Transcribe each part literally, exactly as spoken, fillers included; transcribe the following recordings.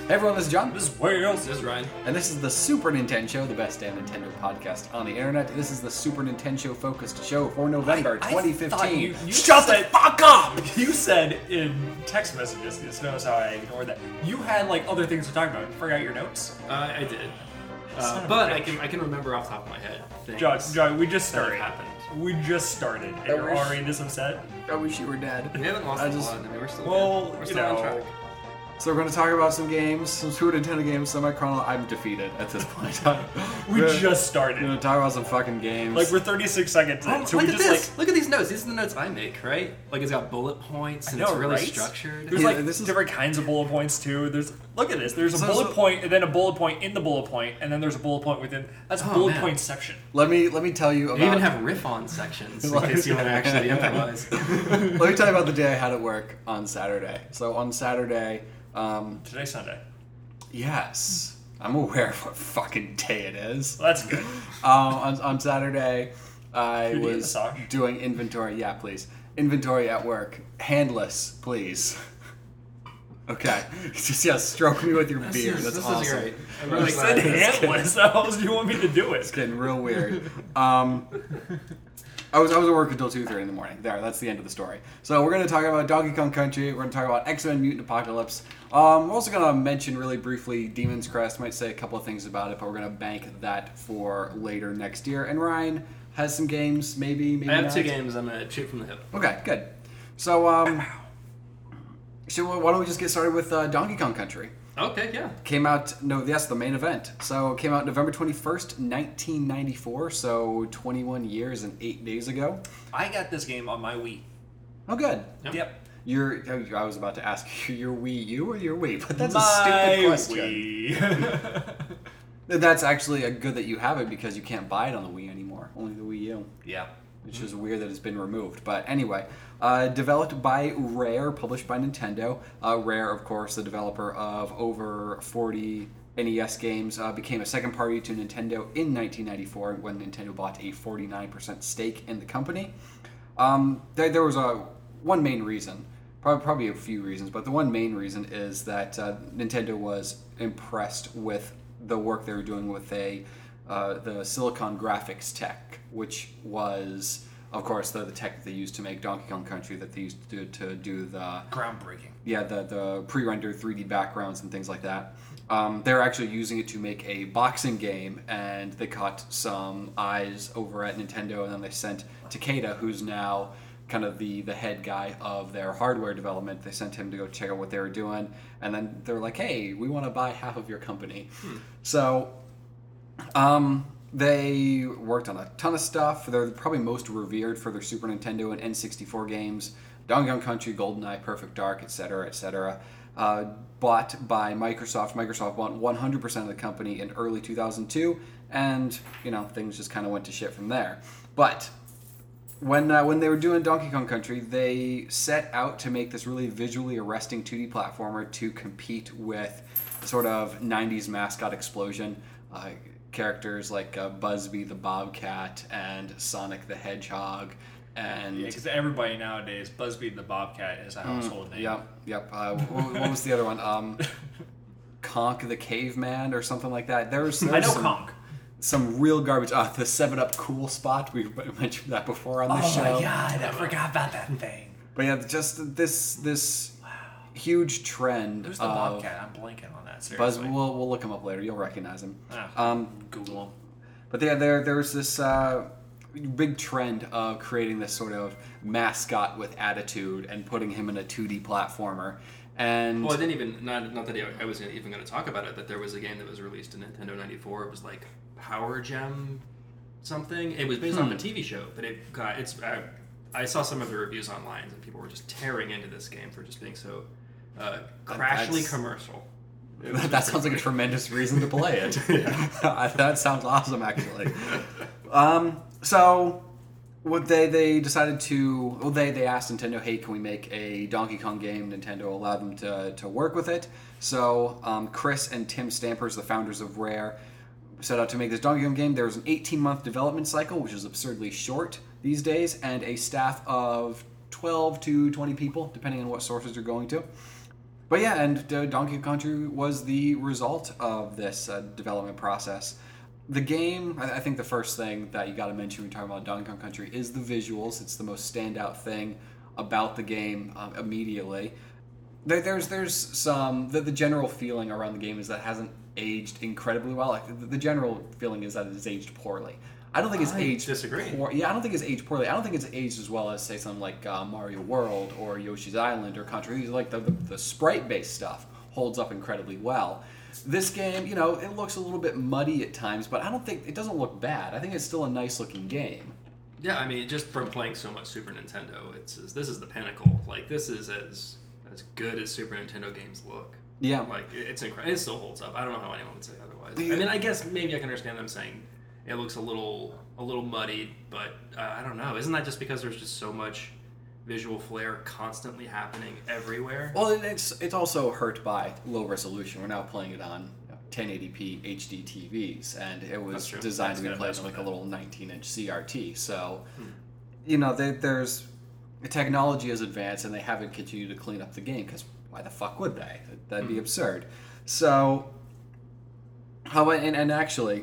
Hey everyone, this is John. This is Wales. This is Ryan. And this is the Super Nintendo Show, the best damn Nintendo podcast on the internet. This is the Super Nintendo Show focused show for November I- I twenty thought fifteen. you- you Shut said- the fuck up! You said in text messages, this knows how I ignored that. You had like other things to talk about. You forgot your notes. Uh, I did. Son Uh, of a but bitch. I can I can remember off the top of my head. things John, John, we just that have started. happened. We just started, and I you're wish- already this upset. I wish you were dead. We haven't lost I a just- lot. I mean, we're still Well, good. We're you still on know. track. So we're going to talk about some games, some Super Nintendo games, semi-chrono. I'm defeated at this point. We We're just going started. to talk about some fucking games. Like we're thirty-six seconds in, Oh, so look we at just this! like. Look at these notes. These are the notes I make, right? Like it's got bullet points and I know, it's really right? structured. There's Yeah, like this is- different kinds of bullet points too. There's look at this. There's a So- bullet so- point and then a bullet point in the bullet point, and then there's a bullet point within. That's Oh, bullet man. point section. let me let me tell you about. They even have riff-on sections in case you want to actually improvise. Let me tell you about the day I had at work on Saturday. So on Saturday, um, Today's Sunday. yes, I'm aware of what fucking day it is. Well, that's good. Um, on, on Saturday, I Could you was massage? doing inventory. Yeah, please. Inventory at work. Handless, please. Okay. Just, yeah, stroke me with your This beard. is- That's this awesome. is great. I'm really This glad. Said is handless. How else do you want me to do It's it? getting real weird. Um, I was I was at work until two thirty in the morning. There, that's the end of the story. So we're going to talk about Donkey Kong Country. We're going to talk about X-Men Mutant Apocalypse. Um, we're also going to mention really briefly Demon's Crest. Might say a couple of things about it, but we're going to bank that for later next year. And Ryan has some games, maybe, maybe I have not. two games. I'm gonna shoot from the hip. Okay, good. So, um, so why don't we just get started with uh, Donkey Kong Country? Okay, yeah. Came out, no, yes, the main event. So it came out November twenty-first, nineteen ninety-four, so twenty-one years and eight days ago. I got this game on my Wii. Oh, good. Yep. Yep. Your, I was about to ask you, your Wii U or your Wii, but that's my a stupid question. Wii. That's actually a good that you have it because you can't buy it on the Wii anymore, only the Wii U. yeah. Which is weird that it's been removed. But anyway, uh, developed by Rare, published by Nintendo. Uh, Rare, of course, the developer of over forty N E S games, uh, became a second party to Nintendo in nineteen ninety-four when Nintendo bought a forty-nine percent stake in the company. Um, there, there was a one main reason, probably, probably a few reasons, but the one main reason is that uh, Nintendo was impressed with the work they were doing with a uh, the Silicon Graphics tech, which was, of course, the, the tech that they used to make Donkey Kong Country, that they used to do, to do the Groundbreaking. yeah the the pre-rendered three D backgrounds and things like that. Um, they're actually using it to make a boxing game, and they caught some eyes over at Nintendo, and then they sent Takeda, who's now kind of the, the head guy of their hardware development. They sent him to go check out what they were doing, and then they were like, hey, we want to buy half of your company. Hmm. So um, they worked on a ton of stuff. They're probably most revered for their Super Nintendo and N sixty-four games, Donkey Kong Country, GoldenEye, Perfect Dark, et cetera, et cetera. Uh, bought by Microsoft. Microsoft bought one hundred percent of the company in early two thousand two, and, you know, things just kind of went to shit from there. But when uh, when they were doing Donkey Kong Country, they set out to make this really visually arresting two D platformer to compete with sort of nineties mascot explosion. Uh, characters like uh, Buzzby the Bobcat and Sonic the Hedgehog. And Yeah, because everybody nowadays, Buzzby the Bobcat is a household name. Yep, yep. Uh, what, what was the other one? Um, Conk the Caveman or something like that. There was, there I was know some, Conk. some real garbage. Uh, the seven up Cool Spot. We mentioned that before on the Oh show. my god, I forgot about that thing. But yeah, just this this huge trend. Who's the of Bobcat? I'm blanking on that. Buzz. Seriously. We'll we'll look him up later. You'll recognize him. Ah, Um, Google him. But yeah, there there was this uh, big trend of creating this sort of mascot with attitude and putting him in a two D platformer. And Well, I didn't even not not that I wasn't even going to talk about it. That there was a game that was released in Nintendo ninety-four. It was like Power Gem something. It was based Hmm. off a T V show, but it got it's. Uh, I saw some of the reviews online, and people were just tearing into this game for just being so uh, crashly That's- commercial. that sounds like a tremendous reason to play it. That sounds awesome, actually. Um, so, what they they decided to well they they asked Nintendo, hey, can we make a Donkey Kong game? Nintendo allowed them to to work with it. So um, Chris and Tim Stampers, the founders of Rare, set out to make this Donkey Kong game. There was an eighteen month development cycle, which is absurdly short these days, and a staff of twelve to twenty people, depending on what sources you're going to. But yeah, and uh, Donkey Kong Country was the result of this uh, development process. The game, I, I think the first thing that you got to mention when you're talking about Donkey Kong Country is the visuals. It's the most standout thing about the game um, immediately. There, there's there's some the, the general feeling around the game is that it hasn't aged incredibly well. Like, the, the general feeling is that it has aged poorly. I don't think it's I aged. disagree. Poor, yeah, I don't think it's aged poorly. I don't think it's aged as well as say something like uh, Mario World or Yoshi's Island or Country. These are like the, the, the sprite-based stuff holds up incredibly well. This game, you know, it looks a little bit muddy at times, but I don't think it doesn't look bad. I think it's still a nice-looking game. Yeah, I mean, just from playing so much Super Nintendo, it's this is the pinnacle. Like, this is as as good as Super Nintendo games look. Yeah. Like, it's incredible. It still holds up. I don't know how anyone would say otherwise. Yeah. I mean, I guess maybe I can understand them saying it looks a little a little muddied, but uh, I don't know. Isn't that just because there's just so much visual flair constantly happening everywhere? Well, it's it's also hurt by low resolution. We're now playing it on you know, ten eighty p H D T Vs, and it was designed That's to be good. played That's with like good. a little nineteen inch C R T. So, Hmm. you know, they, there's the technology has advanced, and they haven't continued to clean up the game because why the fuck would they? That'd be Hmm. absurd. So, how and, and actually,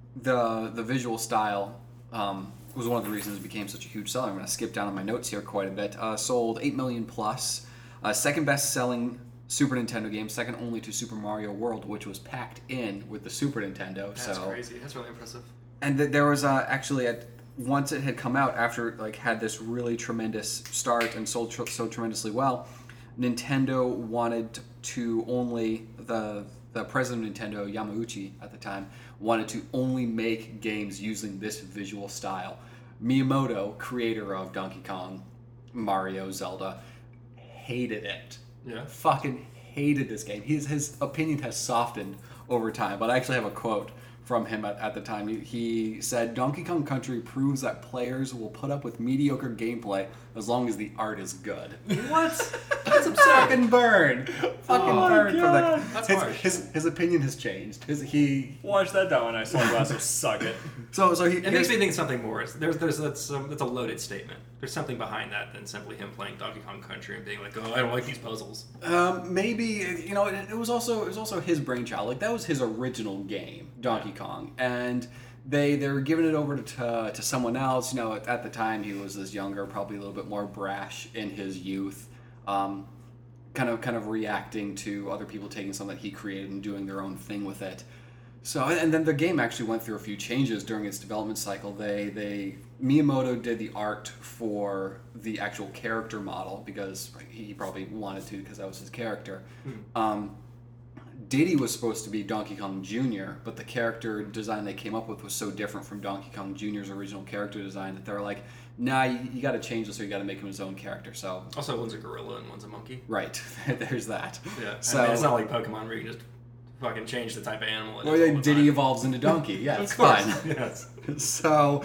the the visual style um, was one of the reasons it became such a huge seller. I'm going to skip down on my notes here quite a bit. Uh, sold eight million plus, uh, second best selling Super Nintendo game, second only to Super Mario World, which was packed in with the Super Nintendo. That's so crazy. That's really impressive. and th- there was uh, actually at once it had come out after like had this really tremendous start and sold tr- so tremendously well. Nintendo wanted to only the the president of Nintendo, Yamauchi at the time, wanted to only make games using this visual style. Miyamoto, creator of Donkey Kong, Mario, Zelda, hated it. Yeah. Fucking hated this game. His his opinion has softened over time, but I actually have a quote from him at, at the time. He, he said, "Donkey Kong Country proves that players will put up with mediocre gameplay as long as the art is good." What? That's absurd. Fucking burn. Fucking Oh my burn from God. the. That's his, harsh. his his opinion has changed. His he Watch that down when I saw glass of suck it. so so he It makes me think something more. It's- There's, there's, that's, um, that's a loaded statement. There's something behind that than simply him playing Donkey Kong Country and being like, "Oh, I don't like these puzzles." Um, maybe you know it, it was also it was also his brainchild. Like that was his original game, Donkey Kong, and they they were giving it over to to someone else. You know, at, at the time he was this younger, probably a little bit more brash in his youth, um, kind of kind of reacting to other people taking something that he created and doing their own thing with it. So and then the game actually went through a few changes during its development cycle. They they Miyamoto did the art for the actual character model because he probably wanted to because that was his character. Um, Diddy was supposed to be Donkey Kong Junior, but the character design they came up with was so different from Donkey Kong Junior's original character design that they were like, "Nah, you, you got to change this, or you got to make him his own character." So Also, one's a gorilla and one's a monkey. right, there's that. Yeah. So I mean, it's not like Pokemon where you can just fucking change the type of animal it well, is yeah, all the Diddy time. evolves into Donkey. Yeah, it's Of course. fine. Yes. So,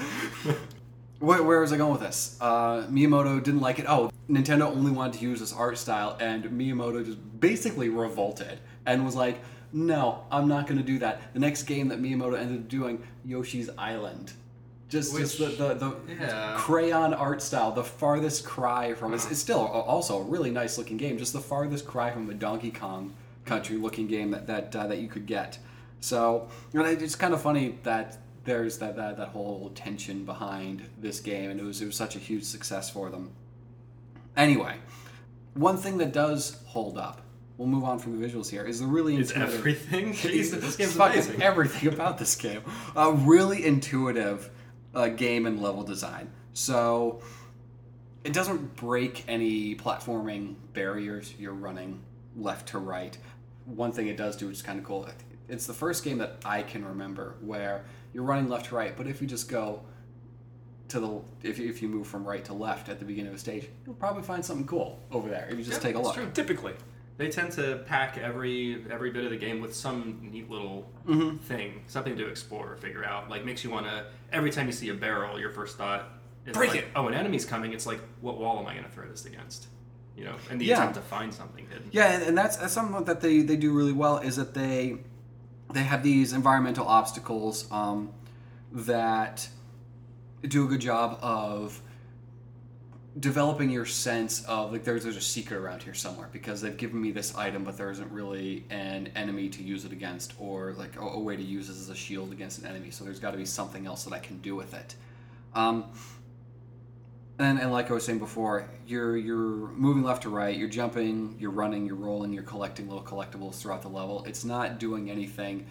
where, where was I going with this? Uh, Miyamoto didn't like it. Oh, Nintendo only wanted to use this art style, and Miyamoto just basically revolted and was like, "No, I'm not going to do that." The next game that Miyamoto ended up doing, Yoshi's Island. Just, just the, Which- the, the yeah. crayon art style, the farthest cry from it's, it's still a- also a really nice looking game, just the farthest cry from a Donkey Kong Country looking game that that, uh, that you could get. So, you know, it's kind of funny that there's that, that that whole tension behind this game, and it was it was such a huge success for them. Anyway, one thing that does hold up, we'll move on from the visuals here, is the really It's intuitive. everything. Jesus, this game's fucking amazing. everything about this game. A really intuitive uh, game and level design. So it doesn't break any platforming barriers. You're running left to right. One thing it does do, which is kind of cool, it's the first game that I can remember where you're running left to right, but if you just go to the if you, if you move from right to left at the beginning of a stage, you'll probably find something cool over there if you just Yeah, take a it's look. true. Typically. They tend to pack every every bit of the game with some neat little Mm-hmm. thing, something to explore or figure out. Like makes you want to. Every time you see a barrel, your first thought is Break like, it. "Oh, an enemy's coming." It's like, what wall am I going to throw this against? You know, and the Yeah. attempt to find something hidden. Yeah, and, and that's, that's something that they, they do really well is that they they have these environmental obstacles um, that do a good job of developing your sense of like there's there's a secret around here somewhere because they've given me this item but there isn't really an enemy to use it against or like a, a way to use it as a shield against an enemy, so there's got to be something else that I can do with it. Um, and, and like I was saying before, you're you're moving left to right, you're jumping, you're running, you're rolling, you're collecting little collectibles throughout the level. It's not doing anything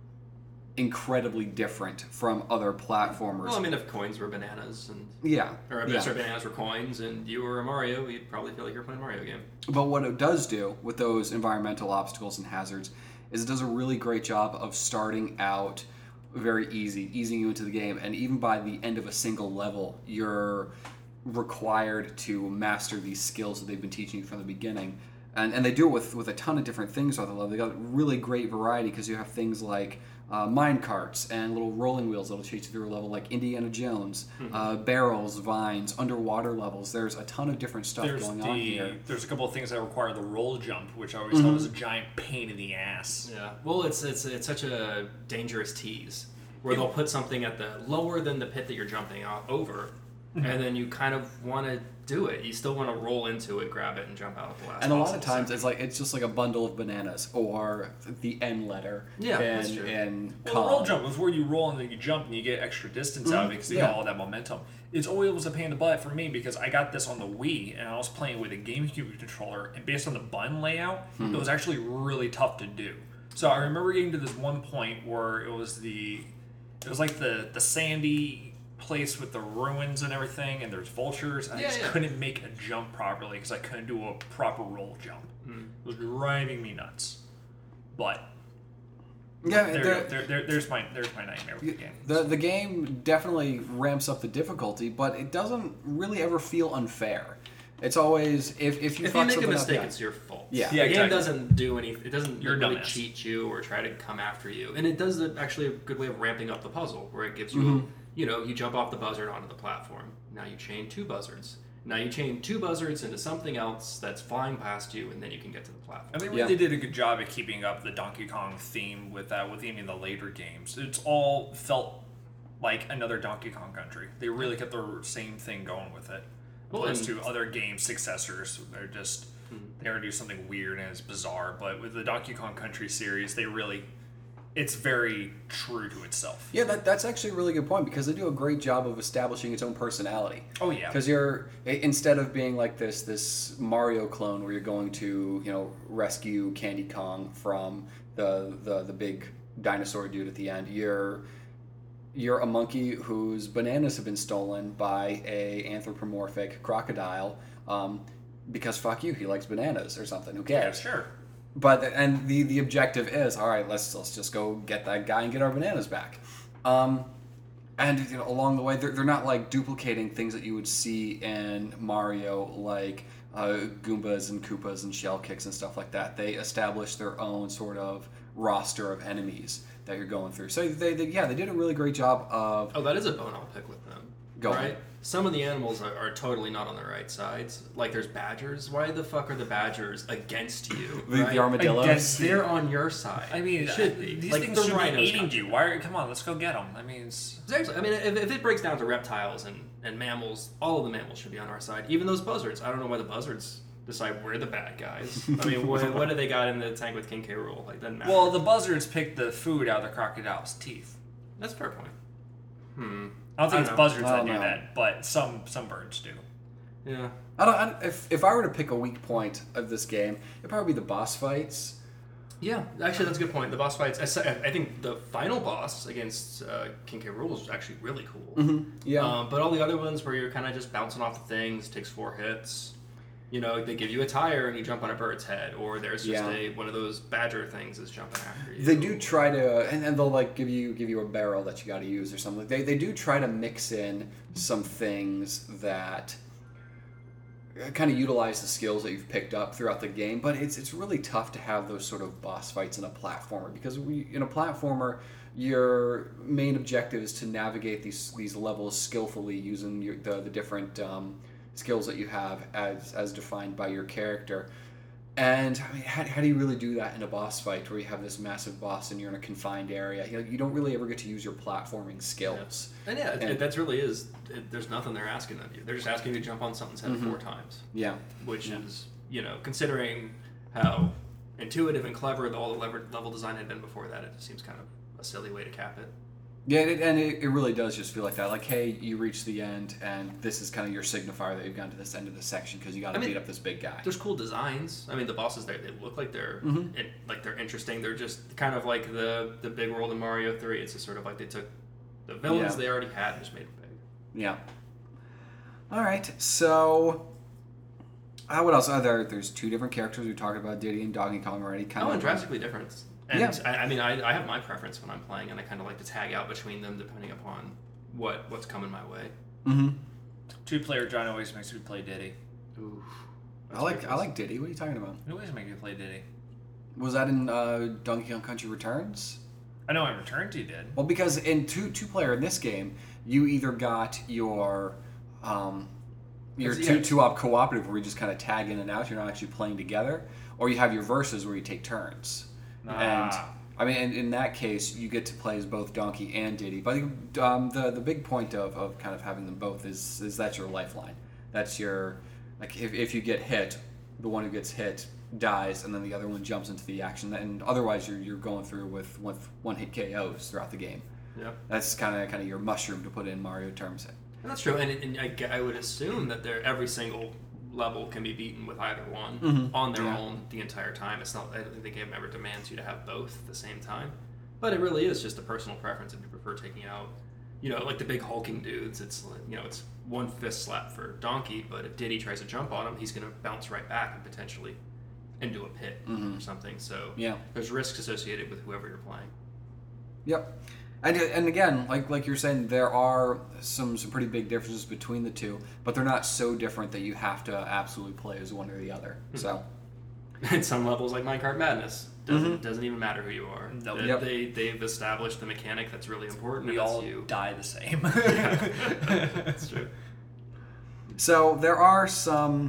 incredibly different from other platformers. Well, I mean, if coins were bananas and yeah, or if yeah. sorry, bananas were coins and you were a Mario, you'd probably feel like you're playing a Mario game. But what it does do with those environmental obstacles and hazards is it does a really great job of starting out very easy, easing you into the game, and even by the end of a single level, you're required to master these skills that they've been teaching you from the beginning. And, and they do it with, with a ton of different things on the level. They got really great variety because you have things like uh, mine carts and little rolling wheels that'll chase you through a level like Indiana Jones, mm-hmm. uh, barrels, vines, underwater levels. There's a ton of different stuff there's going the, on here. There's a couple of things that require the roll jump, which I always mm-hmm. thought was a giant pain in the ass. Yeah. Well, it's it's it's such a dangerous tease where they'll put something at the lower than the pit that you're jumping off over. Mm-hmm. And then you kind of want to do it. You still want to roll into it, grab it, and jump out at the last. And a lot of times, it's like it's just like a bundle of bananas or the N letter. Yeah, in, that's true. In well, the roll jump is where you roll and then you jump and you get extra distance mm-hmm. out of it because you yeah. got all that momentum. It's always was a pain in the butt for me because I got this on the Wii and I was playing with a GameCube controller, and based on the button layout, mm-hmm. it was actually really tough to do. So I remember getting to this one point where it was the, it was like the the sandy place with the ruins and everything, and there's vultures, and yeah, I just yeah. couldn't make a jump properly because I couldn't do a proper roll jump. Mm. It was driving me nuts. But yeah, there, there, there, there, there's my there's my nightmare with the game. The the game definitely ramps up the difficulty, but it doesn't really ever feel unfair. It's always if if you if fuck you make a something mistake, up, yeah. it's your fault. Yeah, the yeah, game exactly. doesn't do anything. It doesn't You're really dumbass. cheat you or try to come after you, and it does the, actually a good way of ramping up the puzzle, where it gives you, mm-hmm. you know, you jump off the buzzard onto the platform. Now you chain two buzzards. Now you chain two buzzards into something else that's flying past you, and then you can get to the platform. And they Yeah. really did a good job at keeping up the Donkey Kong theme with that, with even the later games. It's all felt like another Donkey Kong Country. They really kept the same thing going with it. Well, Opposed and- to other game successors, they're just Mm-hmm. they ever do something weird and it's bizarre. But with the Donkey Kong Country series, they really, it's very true to itself. Yeah, that, that's actually a really good point because they do a great job of establishing its own personality. Oh yeah. Because you're instead of being like this this Mario clone where you're going to you know rescue Candy Kong from the the the big dinosaur dude at the end, you're you're a monkey whose bananas have been stolen by a anthropomorphic crocodile. Um, because fuck you, he likes bananas or something. Who cares? Yeah, sure. But and the the objective is all right. Let's let's just go get that guy and get our bananas back. Um, and you know, along the way, they're they're not like duplicating things that you would see in Mario, like uh, Goombas and Koopas and shell kicks and stuff like that. They establish their own sort of roster of enemies that you're going through. So they, they yeah they did a really great job of Oh, that is a bone I'll pick with them. Go right? ahead. Some of the animals are, are totally not on the right sides. Like there's badgers. Why the fuck are the badgers against you? the, right? the armadillos. Against- They're on your side. I mean, They should be. these like things the should be rhinos eating got you. Why? Are, come on, let's go get them. I mean, it's, Seriously, I mean, if, if it breaks down to reptiles and, and mammals, all of the mammals should be on our side. Even those buzzards. I don't know why the buzzards decide we're the bad guys. I mean, what, what do they got in the tank with King K. Rool? Like, doesn't matter. well, the buzzards pick the food out of the crocodile's teeth. That's a fair point. Hmm. I don't think I it's don't know. buzzards I that don't do know. that, but some some birds do. Yeah. I don't. I, if if I were to pick a weak point of this game, it'd probably be the boss fights. Yeah, actually, that's a good point. The boss fights, I, sa- I think the final boss against uh, King K. Rool is actually really cool. Mm-hmm. Yeah. Um, but all the other ones where you're kind of just bouncing off the things, takes four hits. You know, they give you a tire and you jump on a bird's head, or there's just Yeah. a one of those badger things is jumping after you. They do try to, and, and they'll like give you give you a barrel that you got to use or something. They they do try to mix in some things that kind of utilize the skills that you've picked up throughout the game. But it's it's really tough to have those sort of boss fights in a platformer because we in a platformer your main objective is to navigate these these levels skillfully using your, the the different um, skills that you have as as defined by your character. And I mean, how, how do you really do that in a boss fight where you have this massive boss and you're in a confined area? You know, you don't really ever get to use your platforming skills. Yeah. And yeah, it, And- it, that's really is. It, there's nothing they're asking of you. They're just asking you to jump on something's head Mhm. four times, Yeah. which Yeah. is, you know, considering how intuitive and clever the, all the lever, level design had been before that, it just seems kind of a silly way to cap it. Yeah, it, and it, it really does just feel like that. Like, hey, you reach the end, and this is kind of your signifier that you've gotten to this end of the section because you got to I mean, beat up this big guy. There's cool designs. I mean, the bosses there, they look like they're Mhm. it, like they're interesting. They're just kind of like the the big world in Mario three. It's just sort of like they took the villains Yeah. they already had and just made them big. Yeah. All right, so uh, what else? Uh, there, there's two different characters. We talked about Diddy and Donkey Kong already. Kind Oh, of and drastically different. And Yeah. I, I mean, I, I have my preference when I'm playing, and I kind of like to tag out between them depending upon what what's coming my way. Mm-hmm. Two-player John always makes me play Diddy. Ooh, I like I like Diddy. What are you talking about? He always makes me play Diddy. Was that in uh, Donkey Kong Country Returns? I know in Return to did. Well, because in two two player in this game, you either got your um, your It's- two yeah. two op cooperative where you just kind of tag in and out. You're not actually playing together, or you have your verses where you take turns. And Ah. I mean, in, in that case, you get to play as both Donkey and Diddy. But um, the the big point of, of kind of having them both is is that's your lifeline. That's your like if, if you get hit, the one who gets hit dies, and then the other one jumps into the action. And otherwise, you're you're going through with one one hit K Os throughout the game. Yeah, That's kind of kind of your mushroom to put in Mario terms. and that's true. And, and I, gue- I would assume that they're, every single level can be beaten with either one Mhm. on their Yeah. own the entire time. It's not. I don't think the game ever demands you to have both at the same time. But it really is just a personal preference if you prefer taking out, you know, like the big hulking dudes. It's like, you know, it's one fist slap for Donkey, but if Diddy tries to jump on him, he's going to bounce right back and potentially into a pit Mhm. or something. So Yeah. there's risks associated with whoever you're playing. Yep. And, and again, like like you're saying, there are some, some pretty big differences between the two, but they're not so different that you have to absolutely play as one or the other. So, At some levels, like Minecart Madness, doesn't Mhm. doesn't even matter who you are. Nope. They, Yep. they they've established the mechanic that's really important. We and all that's you. die the same. That's true. so there are some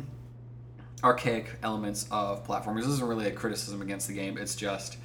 archaic elements of platformers. This isn't really a criticism against the game. It's just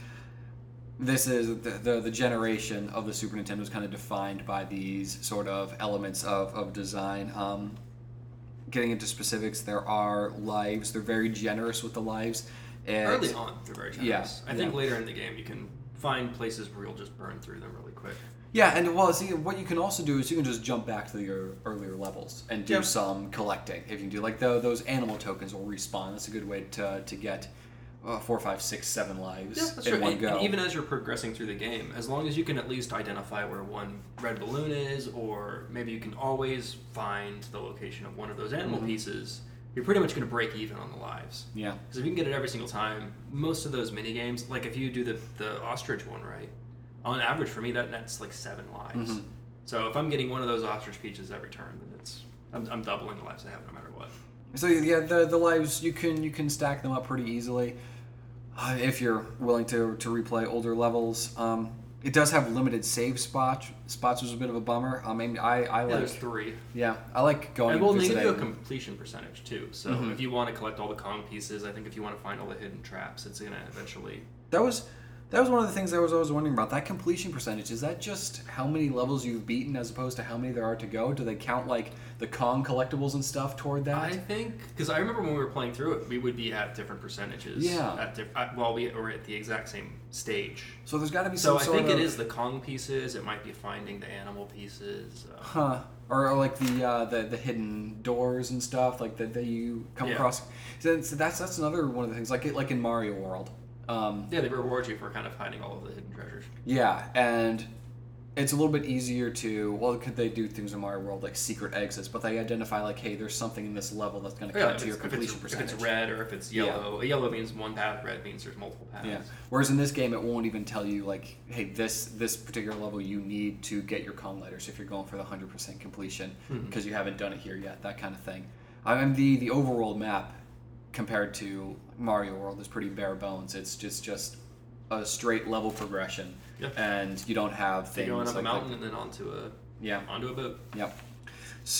this is the the, the generation of the Super Nintendo is kind of defined by these sort of elements of of design. Um, getting into specifics, there are lives. They're very generous with the lives. And Early on, they're very generous. Yeah, I think yeah. later in the game, you can find places where you'll just burn through them really quick. Yeah, and well, see, what you can also do is you can just jump back to your earlier levels and do Yep. some collecting. If you can do like the, those animal tokens will respawn. That's a good way to to get uh, four, five, six, seven lives Yeah, that's in true. one And, go. and even as you're progressing through the game, as long as you can at least identify where one red balloon is, or maybe you can always find the location of one of those animal Mhm. pieces, you're pretty much going to break even on the lives. yeah, Because if you can get it every single time, most of those mini games, like if you do the the ostrich one right, on average for me that nets like seven lives. Mhm. So if I'm getting one of those ostrich peaches every turn, then it's I'm, I'm doubling the lives I have no matter what. so yeah, the the lives you can you can stack them up pretty easily uh, if you're willing to to replay older levels. Um, it does have limited save spots. Spots was a bit of a bummer. I mean, I I Yeah, like there's three. yeah I like going. And well, and they give you a visiting. completion percentage too. So Mhm. if you want to collect all the Kong pieces, I think if you want to find all the hidden traps, it's gonna eventually. That was that was one of the things I was always wondering about. That completion percentage, is that just how many levels you've beaten as opposed to how many there are to go? Do they count like the Kong collectibles and stuff toward that? I think because I remember when we were playing through it, we would be at different percentages. Yeah. At diff- at, while we were at the exact same stage. So there's got to be So some I sort think of, it is the Kong pieces. It might be finding the animal pieces. Uh, huh? Or, or like the uh, the the hidden doors and stuff like that that you come Yeah. across. So that's that's that's another one of the things like it, like in Mario World. Um, yeah, they reward you for kind of hiding all of the hidden treasures. Yeah, and it's a little bit easier to, well, could they do things in Mario World like secret exits, but they identify like, hey, there's something in this level that's going to Yeah, count if to your it's, if, completion it's, if percentage. it's red or if it's yellow. A yellow means one path. Red means there's multiple paths. Yeah. Whereas in this game, it won't even tell you like, hey, this this particular level you need to get your Kong letters if you're going for the one hundred percent completion Mhm. because you haven't done it here yet. That kind of thing. I mean, the the overworld map compared to Mario World is pretty bare bones. It's just just a straight level progression, Yep. and you don't have So things you're going up like a mountain and then onto a yeah. onto a boat. Yep.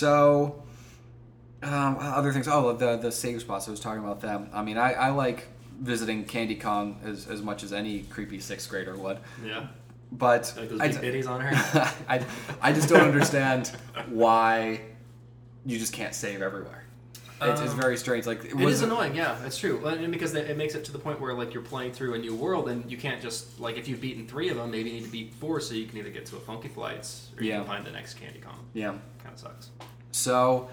So, um, other things. Oh, the the save spots. I was talking about them. I mean, I, I like visiting Candy Kong as, as much as any creepy sixth grader would. Yeah. But Like those I, big bitties on her. I, I just don't understand why you just can't save everywhere. It's, it's Um, very strange. Like it, It was is annoying, yeah, that's true. Well, and because it makes it to the point where like you're playing through a new world, and you can't just like if you've beaten three of them, maybe you need to beat four, so you can either get to a Funky Flights or you Yeah. can find the next Candy Kong. Yeah. Kind of sucks. So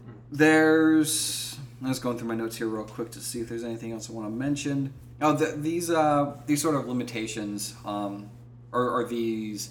there's. I'm just going through my notes here real quick to see if there's anything else I want to mention. Oh, the, these uh, these sort of limitations, um, or, or these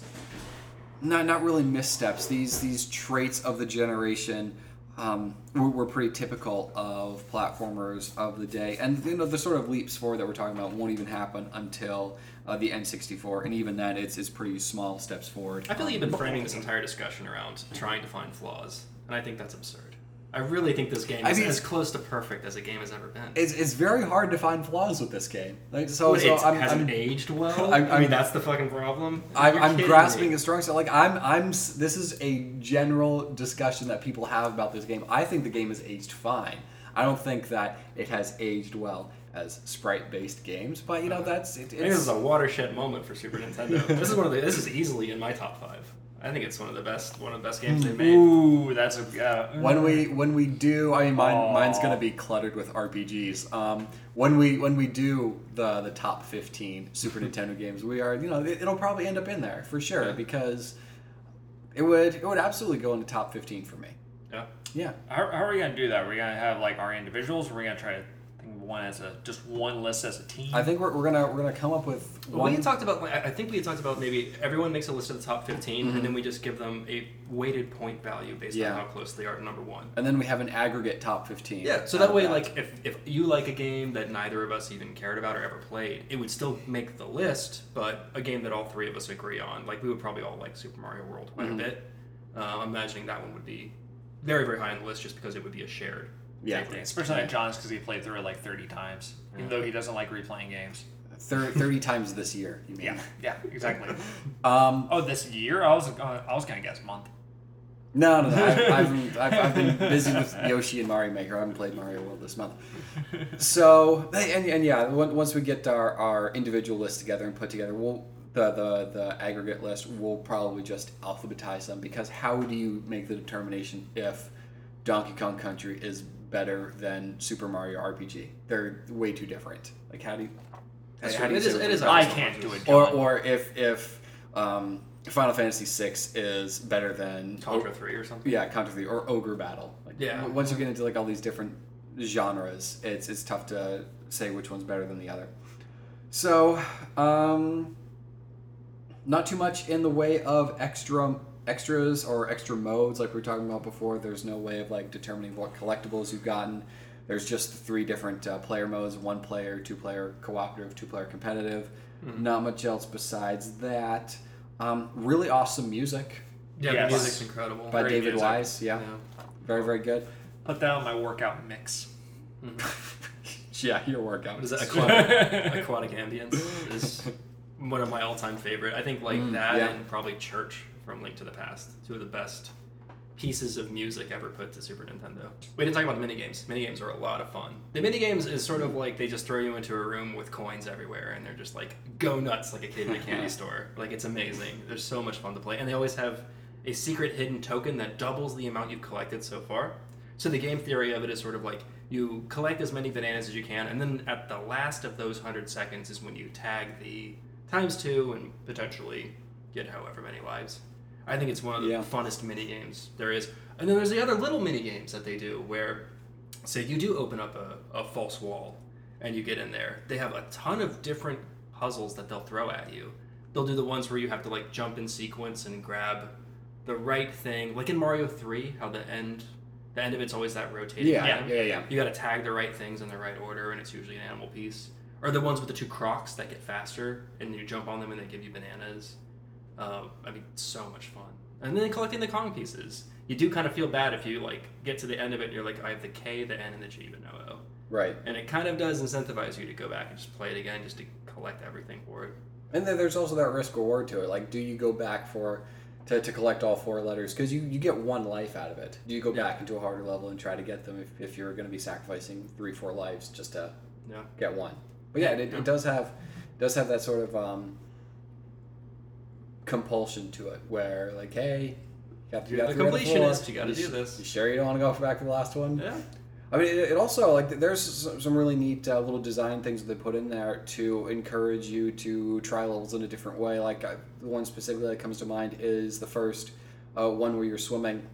not not really missteps. These these traits of the generation um, were, were pretty typical of platformers of the day, and you know the sort of leaps forward that we're talking about won't even happen until uh, the N sixty-four, and even then, it's it's pretty small steps forward. I feel like you've been framing this entire discussion around trying to find flaws, and I think that's absurd. I really think this game I is mean- as close to perfect as a game has ever been. It's, it's very hard to find flaws with this game. Like so, Well, so it I'm, hasn't I'm, aged well. I'm- I I'm- mean, that's the fucking problem. I'm, You're I'm kidding grasping me. a strong so like I'm I'm s- this is a general discussion that people have about this game. I think the game is aged fine. I don't think that it has aged well as sprite-based games, but you know that's it, I think this it's is a watershed moment for Super Nintendo. This is one of the. This is easily in my top five. I think it's one of the best. One of the best games they've made. Ooh, that's a yeah. when we when we do. I mean, mine Aw. mine's gonna be cluttered with R P Gs. Um, when we when we do the the top fifteen Super Nintendo games, we are you know it, it'll probably end up in there for sure Yeah. because it would it would absolutely go into top fifteen for me. Yeah. Yeah. How, how are we gonna do that? Are we gonna have like our individuals? Or are we gonna try to think of one as a just one list as a team? I think we're, we're gonna we're gonna come up with Well, one. we had talked about. I I think we had talked about maybe everyone makes a list of the top fifteen, Mhm. and then we just give them a weighted point value based Yeah. on how close they are to number one. and then we have an aggregate top fifteen. Yeah, so out that of way, like, if, if you like a game that neither of us even cared about or ever played, it would still make the list, but a game that all three of us agree on. Like, we would probably all like Super Mario World quite Mhm. a bit. Uh, I'm imagining that one would be very, very high on the list just because it would be a shared Yeah. favorite. Especially like John's because he played through it like thirty times, even Yeah. though he doesn't like replaying games. thirty, thirty times this year. You mean? Yeah, yeah, exactly. Um, Oh, this year I was uh, I was gonna guess month. no, no, no. I've, I've, I've, I've been busy with Yoshi and Mario Maker. I haven't played Mario World this month. So, and, and yeah, on- once we get our, our individual list together and put together, we'll the, the the aggregate list. We'll probably just alphabetize them because how do you make the determination if Donkey Kong Country is better than Super Mario R P G? They're way too different. Like how do you? That's how true. do you It is- say it those is are- I Alpha can't do Monsters. it, John. Or or if if um, Final Fantasy six is better than Contra three or something. yeah, Contra three or Ogre Battle. Like, Yeah. w- Once you get into like all these different genres, it's it's tough to say which one's better than the other. So, um, not too much in the way of extra extras or extra modes like we were talking about before. There's no way of like determining what collectibles you've gotten. There's just three different uh, player modes: one player, two player cooperative, two player competitive. Mhm. Not much else besides that. Um, really awesome music Yeah, Yes. the music's incredible. by Great David music. Wise. Yeah, very very good. Put that on my workout mix. Yeah, your workout. What is that? Aquatic, aquatic Ambience is one of my all-time favorite. I think like Mm, that yeah. and probably Church from Link to the Past. Two of the best pieces of music ever put to Super Nintendo. We didn't talk about the minigames. Minigames are a lot of fun. The minigames is sort of like they just throw you into a room with coins everywhere and they're just like go nuts like a kid in a candy store. Like it's amazing. They're so much fun to play. And they always have a secret hidden token that doubles the amount you've collected so far. So the game theory of it is sort of like you collect as many bananas as you can, and then at the last of those hundred seconds is when you tag the times two and potentially get however many lives. I think it's one of the Yeah. funnest mini games there is. And then there's the other little mini games that they do where, say, you do open up a, a false wall and you get in there. They have a ton of different puzzles that they'll throw at you. They'll do the ones where you have to like jump in sequence and grab the right thing, like in Mario three, how the end. The end of it's always that rotating Yeah, item. yeah, yeah. You got to tag the right things in the right order, and it's usually an animal piece. Or the ones with the two crocs that get faster, and you jump on them and they give you bananas. Uh, I mean, so much fun. And then collecting the Kong pieces. You do kind of feel bad if you like get to the end of it and you're like, I have the K, the N, and the G, but no O. Right. And it kind of does incentivize you to go back and just play it again, just to collect everything for it. And then there's also that risk reward to it. Like, do you go back for to, to collect all four letters? Because you, you get one life out of it. Do you go Yeah. back into a harder level and try to get them if, if you're going to be sacrificing three, four lives just to Yeah. get one? But yeah, it, it does have does have that sort of um, compulsion to it, where like, hey, you got to You're do the completionist. You got to do sh- this. You sure you don't want to go back to the last one? Yeah. I mean, it, it also like there's some some really neat uh, little design things that they put in there to encourage you to try levels in a different way. Like uh, the one specifically that comes to mind is the first uh, one where you're swimming,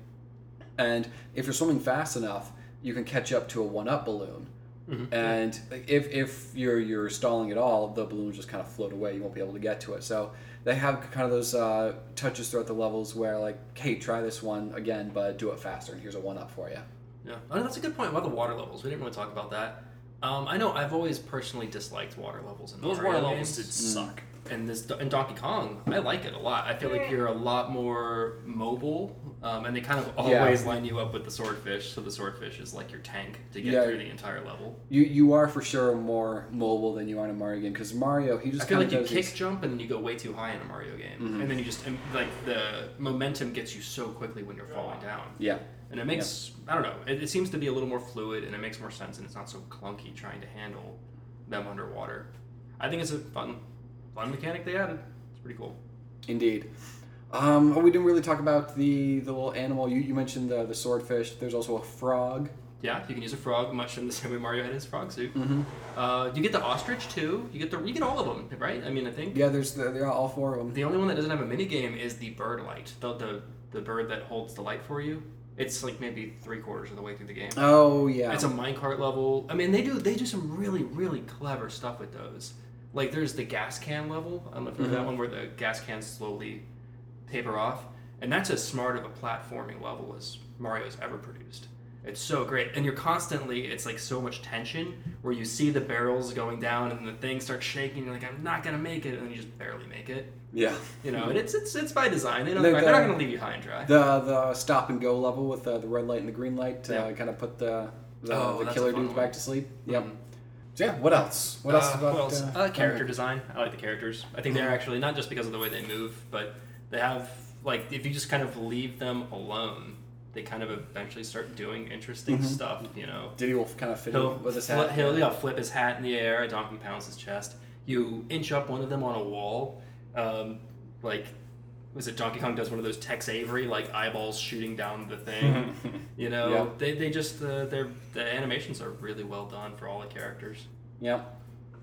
and if you're swimming fast enough, you can catch up to a one-up balloon. Mm-hmm. And if if you're you're stalling at all, the balloon will just kind of float away. You won't be able to get to it. So they have kind of those uh, touches throughout the levels where like, hey, try this one again, but do it faster, and here's a one-up for you. Yeah, oh, that's a good point about the water levels. We didn't really talk about that. Um, I know I've always personally disliked water levels in those Mario water levels games. did suck. And this in Donkey Kong, I like it a lot. I feel like you're a lot more mobile, um, and they kind of always Yeah. line you up with the swordfish. So the swordfish is like your tank to get Yeah. through the entire level. You you are for sure more mobile than you are in a Mario game, because Mario he just I feel kind like you of does kick these- jump and then you go way too high in a Mario game, Mhm. and then you just and, like the momentum gets you so quickly when you're falling down. Yeah. And it makes, I don't know, it, it seems to be a little more fluid and it makes more sense and it's not so clunky trying to handle them underwater. I think it's a fun fun mechanic they added. It's pretty cool. Indeed. Um, oh, we didn't really talk about the, the little animal. You, you mentioned the, the swordfish. There's also a frog. Yeah, you can use a frog much in the same way Mario had his frog suit. Mm-hmm. Uh, you get the ostrich too. You get the you get all of them, right? I mean, I think Yeah, there's the, there are all four of them. the only one that doesn't have a mini game is the bird light, the, the the bird that holds the light for you. It's like maybe three quarters of the way through the game. Oh yeah. It's a minecart level. I mean, they do they do some really really clever stuff with those. Like there's the gas can level. I don't know if you know Mhm. that one where the gas cans slowly taper off, and that's as smart of a platforming level as Mario's ever produced. It's so great, and you're constantly. It's like so much tension where you see the barrels going down, and the thing starts shaking. You're like, I'm not gonna make it, and then you just barely make it. Yeah. You know, and it's it's it's by design. They don't, The- they're the- not gonna leave you high and dry. The the stop and go level with uh, the red light and the green light to Yeah. kind of put the the, Oh, the that's killer a fun dudes one. back to sleep. Yep. Mhm. So yeah, what else? What else Uh, about what else? Uh, Uh, character design. I like the characters. I think they're Mhm. actually not just because of the way they move, but they have like if you just kind of leave them alone, they kind of eventually start doing interesting Mhm. stuff. You know, Diddy will kind of fit he'll in with his fli- hat. he'll yeah, flip his hat in the air. A donkey pounds his chest. You inch up one of them on a wall, um, like. Was it Donkey Kong does one of those Tex Avery like eyeballs shooting down the thing? You know, Yeah. they they just uh, their the animations are really well done for all the characters. Yep.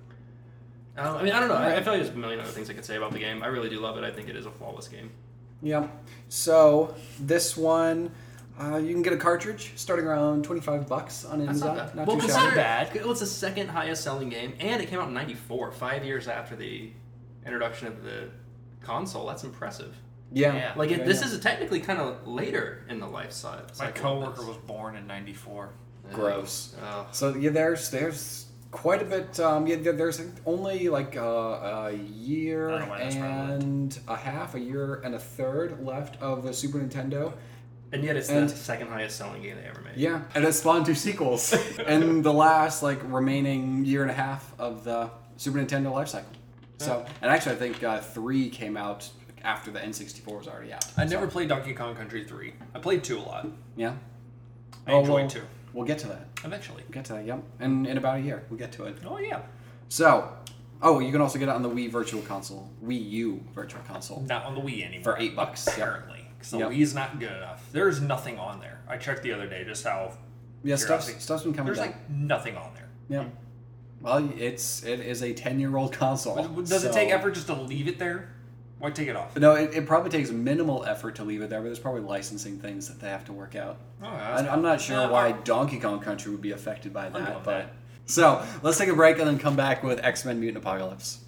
Uh, I mean, I don't know. I, I feel like there's a million other things I could say about the game. I really do love it. I think it is a flawless game. Yep. So this one, uh, you can get a cartridge starting around twenty-five bucks on That's Amazon. not bad. Not well, too it's shabby. not bad. Well, it's the second highest selling game, and it came out in ninety-four, five years after the introduction of the console. That's impressive. Yeah. Yeah. Like, it, Yeah, this yeah. is technically kind of later in the life cycle. My coworker was born in ninety-four. Gross. Uh, So yeah, there's there's quite a bit. Um, yeah, there- there's only like uh, a year I don't know why that's relevant. and a half, a year and a third left of the Super Nintendo. and yet, it's And- the second highest selling game they ever made. Yeah, and it spawned two sequels in the last like remaining year and a half of the Super Nintendo life cycle. So, and actually, I think uh, three came out after the N sixty-four was already out. I So, never played Donkey Kong Country three. I played two a lot. Yeah. I Oh, enjoyed well, two. We'll get to that. Eventually. We'll get to that. Yep. And in about a year, we'll get to it. Oh yeah. So, oh, you can also get it on the Wii Virtual Console, Wii U Virtual Console. Not on the Wii anymore. For eight bucks, yep. Apparently. Because the Yep. Wii's not good enough. There's nothing on there. I checked the other day just how Yeah, stuff's, Curiosity. stuff's been coming there's down. like nothing on there. Yeah. Well, it's it is a ten year old console. Does it so- take effort just to leave it there? Why take it off? No, it, it probably takes minimal effort to leave it there, but there's probably licensing things that they have to work out. Oh, that's I, I'm not sure Uh, why I- Donkey Kong Country would be affected by I'm that, doing but that. so let's take a break and then come back with X-Men Mutant Apocalypse.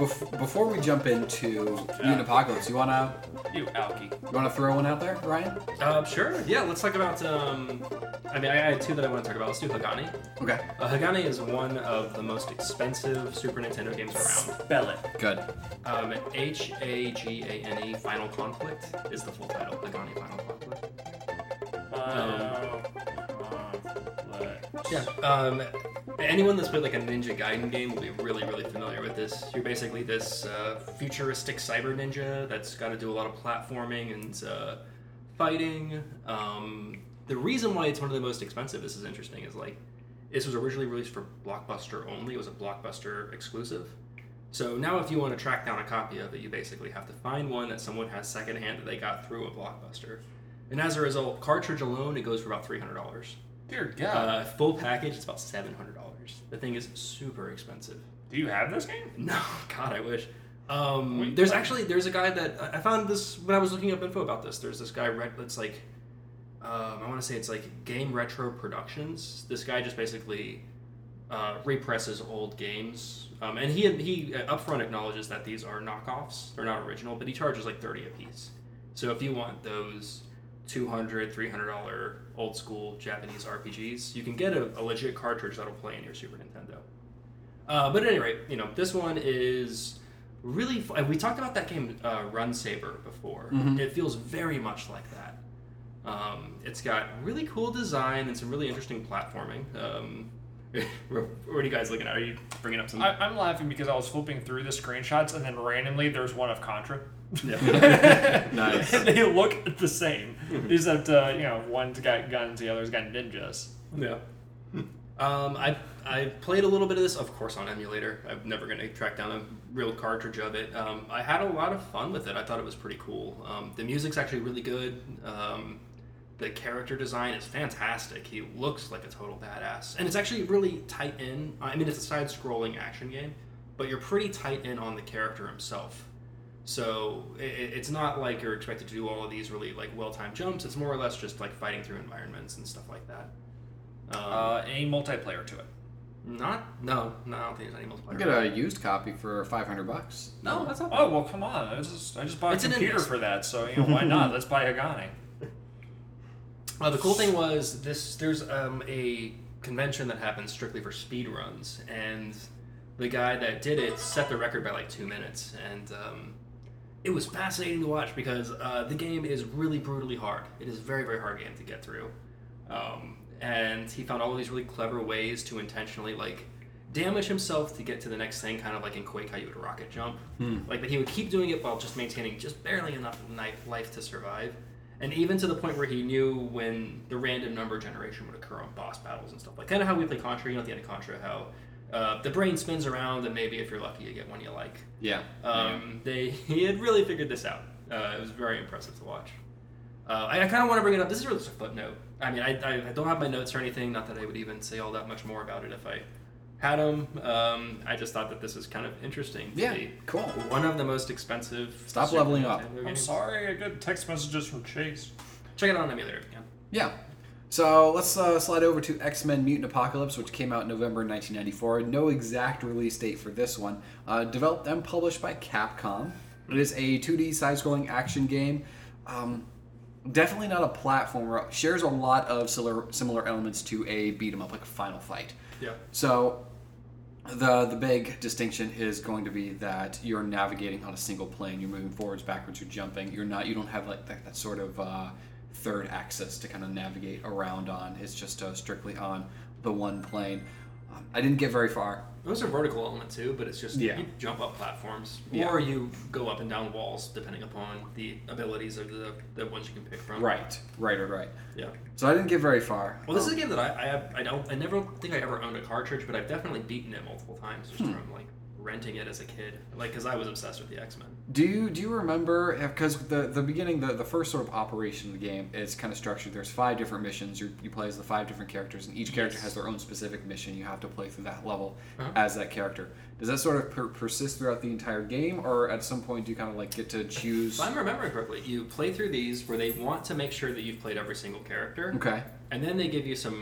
bef- before we jump into Mutant Apocalypse, you wanna You alky. you wanna throw one out there, Ryan? Uh, sure. Yeah, let's talk about. Um, I mean, I had two that I want to talk about. Let's do Hagane. Okay. Uh, Hagane is one of the most expensive Super Nintendo games around. Spell it. Good. Um, H A G A N E Final Conflict is the full title. Hagane Final Conflict. Uh, Yeah. Um, anyone that's played like a Ninja Gaiden game will be really, really familiar with this. You're basically this uh, futuristic cyber ninja that's got to do a lot of platforming and uh, fighting. Um, the reason why it's one of the most expensive, this is interesting, is like this was originally released for Blockbuster only. It was a Blockbuster exclusive. So now if you want to track down a copy of it, you basically have to find one that someone has secondhand that they got through a Blockbuster. And as a result, cartridge alone, it goes for about three hundred dollars. Dear God. Uh, full package, it's about seven hundred dollars. The thing is super expensive. Do you have this game? No, God, I wish. Um, Wait, there's what? actually there's a guy that I found this when I was looking up info about this. There's this guy that's like, um, I want to say it's like Game Retro Productions. This guy just basically uh, represses old games, um, and he he upfront acknowledges that these are knockoffs. They're not original, but he charges like thirty a piece. So if you want those two hundred dollars, three hundred dollars old school Japanese R P Gs, you can get a, a legit cartridge that'll play in your Super Nintendo. Uh, but at any rate, you know, this one is really fun. We talked about that game, uh, Run Saber, before. Mhm. It feels very much like that. Um, it's got really cool design and some really interesting platforming. Um, what are you guys looking at? Are you bringing up some? I, I'm laughing because I was flipping through the screenshots and then randomly there's one of Contra. Yeah. Nice. And they look the same. Except, uh, you know, one's got guns, the other's got ninjas. Yeah. Um, I I played a little bit of this, of course, on emulator. I'm never going to track down a real cartridge of it. Um, I had a lot of fun with it. I thought it was pretty cool. Um, the music's actually really good. Um, the character design is fantastic. He looks like a total badass. And it's actually really tight in. I mean, it's a side-scrolling action game, but you're pretty tight in on the character himself. So it, it's not like you're expected to do all of these really like well-timed jumps. It's more or less just like fighting through environments and stuff like that. Um, Uh, any multiplayer to it. not no, no, I don't think there's any I multiplayer. get a used copy for five hundred bucks. No, that's not. Oh, well, come on. I just, I just bought It's a an computer index. for that, so, you know, why not? Let's buy Hagane. Uh, the cool thing was this. There's um, a convention that happens strictly for speed runs, and the guy that did it set the record by like two minutes, and um, it was fascinating to watch because uh, the game is really brutally hard. It is a very very hard game to get through, um, and he found all these really clever ways to intentionally like damage himself to get to the next thing, kind of like in Quake how you would rocket jump. Hmm. Like, but he would keep doing it while just maintaining just barely enough knife life to survive. And even to the point where he knew when the random number generation would occur on boss battles and stuff. Like, kind of how we play Contra, you know, at the end of Contra, how uh, the brain spins around and maybe if you're lucky you get one you like. Yeah. Um, they He had really figured this out. Uh, it was very impressive to watch. Uh, I, I kind of want to bring it up. This is really just a footnote. I mean, I, I, I don't have my notes or anything. Not that I would even say all that much more about it if I had them. Um, I just thought that this is kind of interesting to Yeah, be cool. one of the most expensive. Stop Super leveling up. Nintendo I'm games. sorry, I got text messages from Chase. Check it out on emulator if you can. Yeah. So let's uh, slide over to X-Men Mutant Apocalypse, which came out in November nineteen ninety-four. No exact release date for this one. Uh, developed and published by Capcom. It is a two D side-scrolling action game. Um, definitely not a platformer. Shares a lot of similar, similar elements to a beat-em-up, like a Final Fight. Yeah. So the the big distinction is going to be that you're navigating on a single plane. You're moving forwards, backwards, you're jumping. You're not. You don't have like that, that sort of uh, third axis to kind of navigate around on. It's just uh, strictly on the one plane. Um, I didn't get very far. There's a vertical element too, but it's just Yeah. you jump up platforms, Yeah. or you go up and down walls, depending upon the abilities of the, the ones you can pick from. Right, right, right, right. Yeah. So I didn't get very far. Well, this Um, is a game that I I, have, I don't I never think I ever owned a cartridge, but I've definitely beaten it multiple times just Hmm. from like renting it as a kid, like because I was obsessed with the X-Men. Do you do you remember? Because the the beginning, the, the first sort of operation of the game is kind of structured. There's five different missions. You you play as the five different characters, and each character Yes. has their own specific mission. You have to play through that level Uh-huh. as that character. Does that sort of per- persist throughout the entire game, or at some point do you kind of like get to choose? If I'm remembering correctly, you play through these where they want to make sure that you've played every single character, Okay. and then they give you some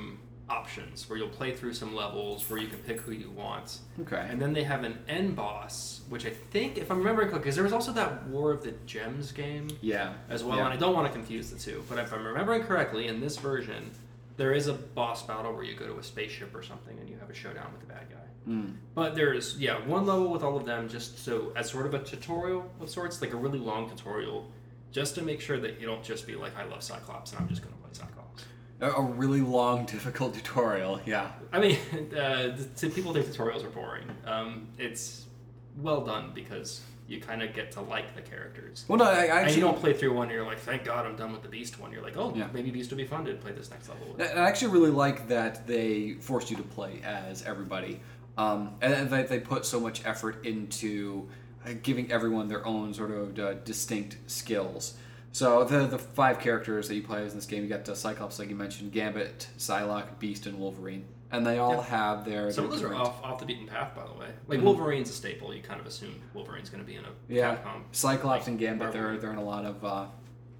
options where you'll play through some levels where you can pick who you want. Okay. And then they have an end boss, which I think, if I'm remembering correctly, because there was also that War of the Gems game Yeah. as well, Yeah. and I don't want to confuse the two, but if I'm remembering correctly, in this version, there is a boss battle where you go to a spaceship or something and you have a showdown with the bad guy. Mm. But there's, yeah, one level with all of them just so, as sort of a tutorial of sorts, like a really long tutorial, just to make sure that you don't just be like, I love Cyclops and I'm just going to play Cyclops. A, a really long, difficult tutorial. Yeah. I mean, uh, to people think tutorials are boring. Um, it's well done because you kind of get to like the characters. Well, no, I, I actually and you don't play through one and you're like, thank God I'm done with the Beast one. You're like, oh, Yeah. maybe Beast would be fun to play this next level with. And I actually really like that they forced you to play as everybody, um, and that they put so much effort into uh, giving everyone their own sort of uh, distinct skills. So the the five characters that you play as in this game, you got uh, Cyclops, like you mentioned, Gambit, Psylocke, Beast, and Wolverine, and they all Yep. have their. Some of their those are different- off, off the beaten path, by the way. Like, Mhm. Wolverine's a staple. You kind of assume Wolverine's going to be in a Yeah, Capcom. Cyclops like, and Gambit, they're Marvel. they're in a lot of uh,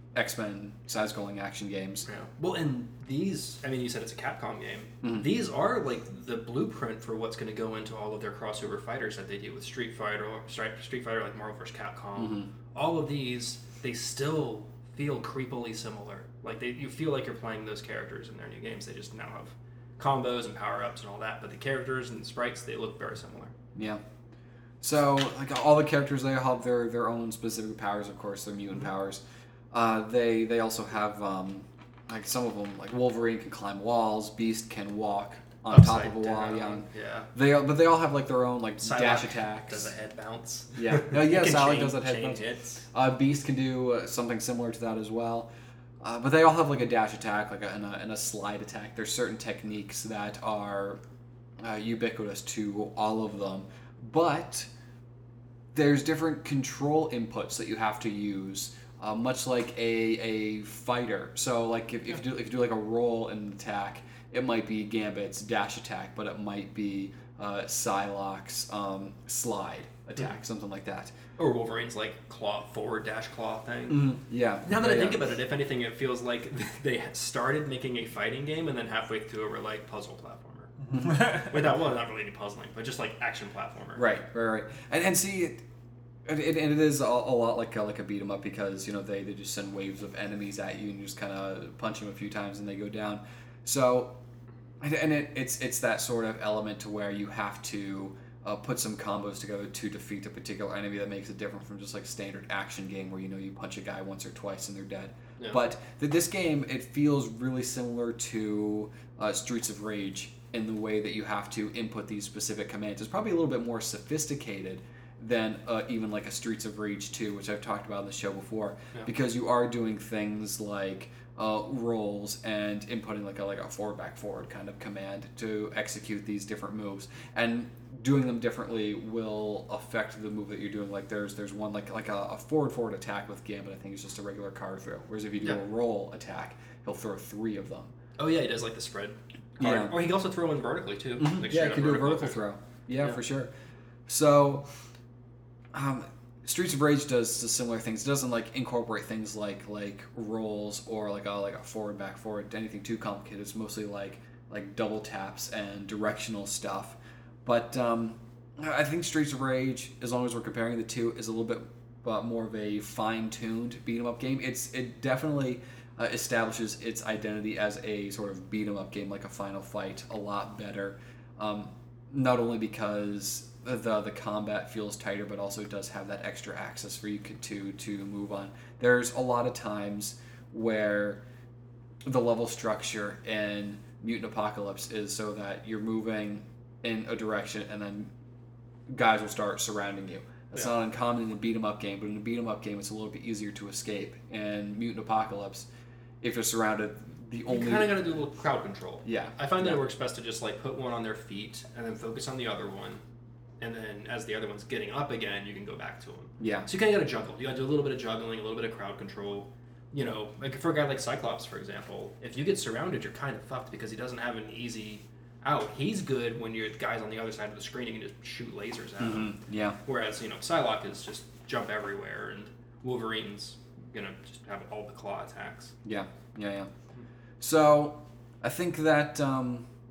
X-Men side-scrolling action games. Yeah. Well, and these, I mean, you said it's a Capcom game. Mhm. These are like the blueprint for what's going to go into all of their crossover fighters that they do with Street Fighter, Street Street Fighter, like Marvel versus. Capcom. Mhm. All of these, they still feel creepily similar. Like they, you feel like you're playing those characters in their new games. They just now have combos and power-ups and all that, but the characters and the sprites, they look very similar. Yeah. So, like all the characters, they have their, their own specific powers. Of course, their mutant powers. Uh, they they also have um, like some of them, like Wolverine can climb walls. Beast can walk on top of a wall. down, Yeah. yeah. They all- but they all have like their own like Psylocke dash attacks. does a head bounce. Yeah. No, yeah. Can Psylocke chain- does that head chain bounce. hits. Uh, Beast can do uh, something similar to that as well. Uh, but they all have like a dash attack, like a, and, a, and a slide attack. There's certain techniques that are uh, ubiquitous to all of them, but there's different control inputs that you have to use, uh, much like a, a fighter. So like if, if you do if you do like a roll and attack, it might be Gambit's dash attack, but it might be uh, Psylocke's um, slide attack, something like that. Or Wolverine's like claw forward dash claw thing. Mm, yeah. Now that yeah, I think yeah. about it, if anything, it feels like they started making a fighting game and then halfway through were like puzzle platformer. Without, well, not really any puzzling, but just like action platformer. Right, right, right. And and see, it, it, it, and it is a, a lot like a, like a beat 'em up because you know they, they just send waves of enemies at you and you just kind of punch them a few times and they go down. So, and, and it, it's it's that sort of element to where you have to uh, put some combos together to defeat a particular enemy that makes it different from just like standard action game where you know you punch a guy once or twice and they're dead. Yeah. But th- this game, it feels really similar to uh, Streets of Rage in the way that you have to input these specific commands. It's probably a little bit more sophisticated than uh, even like a Streets of Rage two, which I've talked about on the show before, Yeah. because you are doing things like uh, rolls and inputting like a like a forward back forward kind of command to execute these different moves, and doing them differently will affect the move that you're doing. Like there's there's one like like a, a forward forward attack with Gambit. I think it's just a regular card throw. Whereas if you do Yeah. a roll attack, he'll throw three of them. Oh yeah, he does like the spread. Yeah. Card. Or he can also throw one vertically too. Like Yeah, straight you up can do a vertical attack. throw. Yeah, Yeah. for sure. So, um, Streets of Rage does the similar things. It doesn't like incorporate things like like rolls or like a like a forward back forward, anything too complicated. It's mostly like like double taps and directional stuff. But um, I think Streets of Rage, as long as we're comparing the two, is a little bit uh, more of a fine-tuned beat 'em up game. It's it definitely uh, establishes its identity as a sort of beat 'em up game, like a Final Fight, a lot better. Um, not only because the the combat feels tighter, but also it does have that extra access for you could, to to move on. There's a lot of times where the level structure in Mutant Apocalypse is so that you're moving in a direction and then guys will start surrounding you. That's Yeah. not uncommon in a beat 'em up game, but in a beat 'em up game, it's a little bit easier to escape. In Mutant Apocalypse, if you're surrounded, the You only kind of got to do a little crowd control. yeah, I find that yeah. it works best to just like put one on their feet and then focus on the other one, and then as the other one's getting up again, you can go back to them. Yeah, So you kind of got to juggle. You got to do a little bit of juggling, a little bit of crowd control. You know, like for a guy like Cyclops, for example, if you get surrounded, you're kind of fucked because he doesn't have an easy out. He's good when you're guys on the other side of the screen. You can just shoot lasers at him. Mhm, yeah, Whereas you know, Psylocke is just jump everywhere, and Wolverine's gonna just have all the claw attacks. yeah, yeah, yeah. So I think that um,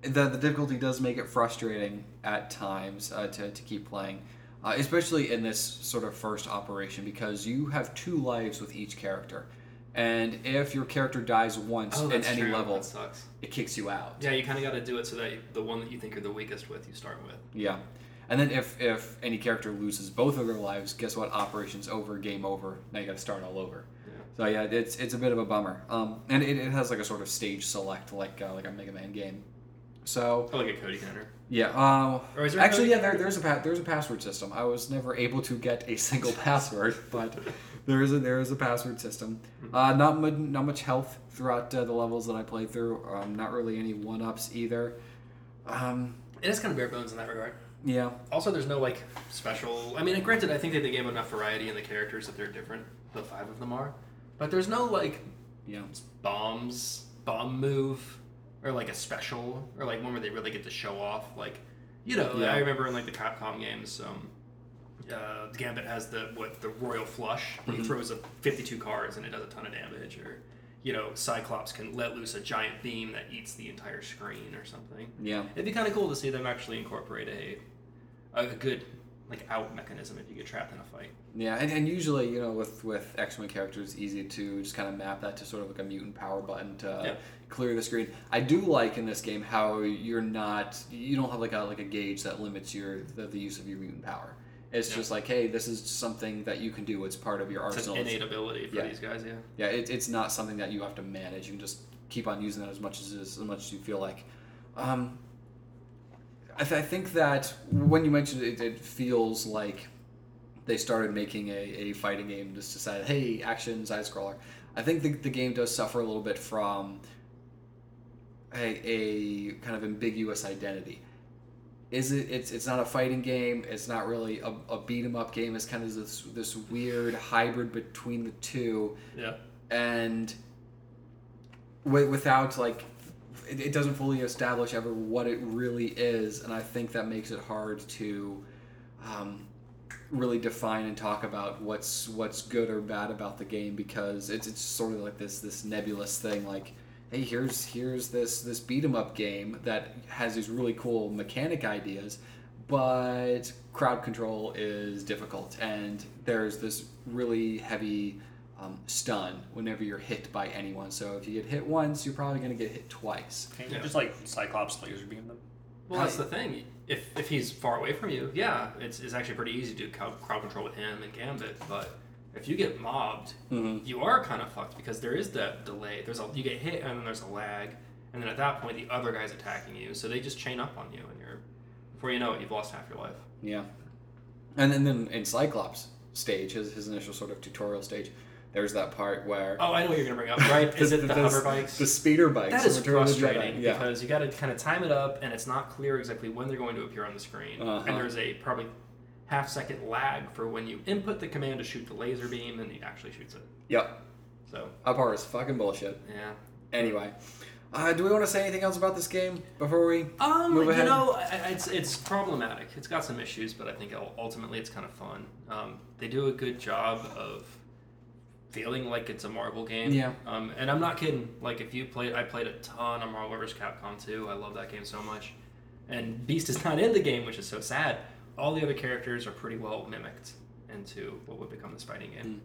the the difficulty does make it frustrating at times uh, to to keep playing, uh, especially in this sort of first operation because you have two lives with each character, and if your character dies once Oh, in that's any true. level, That sucks. it kicks you out. Yeah, you kind of got to do it so that the one that you think you're the weakest with, you start with. Yeah. And then if, if any character loses both of their lives, guess what? Operation's over, game over. Now you got to start all over. Yeah. So yeah, it's it's a bit of a bummer. Um, and it, it has like a sort of stage select, like uh, like a Mega Man game. So Oh, like a Cody counter. yeah. Uh, Or is there a actually, Cody yeah, there, there's a pa- there's a password system. I was never able to get a single password, but there is a there is a password system. Uh, not much not much health throughout uh, the levels that I played through. Um, not really any one ups either. Um, It is kind of bare bones in that regard. yeah. Also, there's no like special. I mean, granted, I think that they gave enough variety in the characters that they're different. The five of them are, but there's no like Yeah. bombs, bomb move, or like a special, or like one where they really get to show off. Like, you know, Yeah. I remember in like the Capcom games, um, uh, Gambit has the what the Royal Flush. He Mhm. throws a fifty-two cards and it does a ton of damage. Or, you know, Cyclops can let loose a giant beam that eats the entire screen or something. Yeah. It'd be kind of cool to see them actually incorporate a a good like out mechanism if you get trapped in a fight. Yeah, and, and usually, you know, with, with X-Men characters, it's easy to just kind of map that to sort of like a mutant power button to Yeah. clear the screen. I do like in this game how you're not, you don't have like a like a gauge that limits your the, the use of your mutant power. It's Yeah. just like, hey, this is something that you can do. It's part of your It's arsenal. an It's- innate ability for Yeah. these guys, yeah. yeah, it, it's not something that you have to manage. You can just keep on using that as much as as much as you feel like. Um, I, th- I think that when you mentioned it, it feels like they started making a, a fighting game just decided, hey, action side scroller. I think the, the game does suffer a little bit from a, a kind of ambiguous identity. Is it? It's it's not a fighting game. It's not really a, a beat 'em up game. It's kind of this this weird hybrid between the two, Yeah. and wi- without like it, it doesn't fully establish ever what it really is, and I think that makes it hard to um, really define and talk about what's what's good or bad about the game because it's it's sort of like this this nebulous thing like, hey, here's here's this this beat 'em up game that has these really cool mechanic ideas, but crowd control is difficult, and there's this really heavy um, stun whenever you're hit by anyone. So if you get hit once, you're probably going to get hit twice. Can't you Yeah. just like Cyclops laser beam them? Well, that's the thing. If if he's far away from you, yeah, it's, it's actually pretty easy to do crowd crowd control with him and Gambit. But if you get mobbed, Mhm. you are kind of fucked because there is that delay. There's a you get hit and then there's a lag, and then at that point the other guy's attacking you, so they just chain up on you, and you're before you know it, you've lost half your life. Yeah. And, and then in Cyclops stage, his, his initial sort of tutorial stage, there's that part where... Oh, I know what you're gonna bring up, right? Is it the, hover bikes? The speeder bikes. That from is Return of the Jedi. frustrating Yeah. because you got to kind of time it up, and it's not clear exactly when they're going to appear on the screen. Uh-huh. And there's a probably half second lag for when you input the command to shoot the laser beam, and he actually shoots it. Yep. So That part is fucking bullshit. yeah. Anyway. Uh, do we want to say anything else about this game before we Um, move you ahead? know, I- I- it's it's problematic. It's got some issues, but I think ul- ultimately it's kind of fun. Um, they do a good job of feeling like it's a Marvel game. Yeah. Um, and I'm not kidding. Like if you played, I played a ton of Marvel versus. Capcom two. I love that game so much. And Beast is not in the game, which is so sad. All the other characters are pretty well mimicked into what would become this fighting game.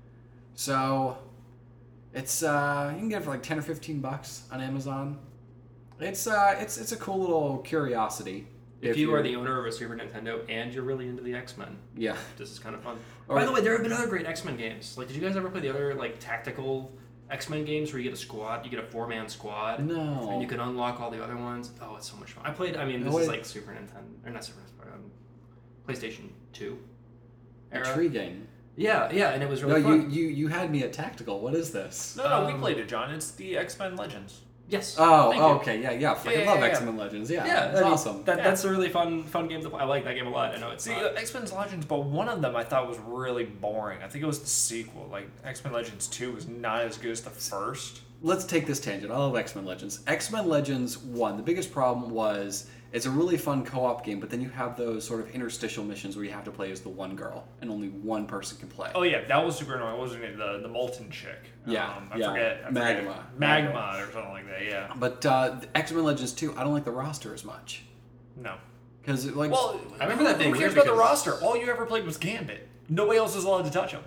So, it's uh, you can get it for like ten or fifteen bucks on Amazon. It's uh, it's it's a cool little curiosity. If, you are you're- the owner of a Super Nintendo and you're really into the X-Men, yeah, this is kind of fun. Or- By the way, there have been other great X-Men games. Like, did you guys ever play the other like tactical X-Men games where you get a squad, you get a four-man squad, no, and you can unlock all the other ones? Oh, it's so much fun. I played. I mean, this What- is like Super Nintendo, or not Super Nintendo, um, PlayStation Two era. intriguing. Yeah, yeah, and it was No, really you, fun. you you had me at tactical. What is this? No, no, we Um, played it, John. It's the X-Men Legends. Yes. Oh, thank oh you. okay, yeah, yeah. Fucking Yeah, love yeah, yeah. X-Men Legends. Yeah, Yeah, that's I mean, awesome. That, Yeah. That's a really fun fun game to play. I like that game a lot. I know it's See, not- uh, X-Men Legends, but one of them I thought was really boring. I think it was the sequel. Like, X-Men Legends two was not as good as the first. Let's take this tangent. I love X-Men Legends. X-Men Legends one. The biggest problem was It's a really fun co-op game, but then you have those sort of interstitial missions where you have to play as the one girl, and only one person can play. Oh yeah, that was super annoying. Wasn't it the the molten chick? Yeah, um, I yeah. forget. I Magma. forget. Magma or something like that. Yeah. But uh, X-Men Legends two, I don't like the roster as much. No. Because, like... Well, I remember that being who cares weird about the because- roster? All you ever played was Gambit. Nobody else was allowed to touch him.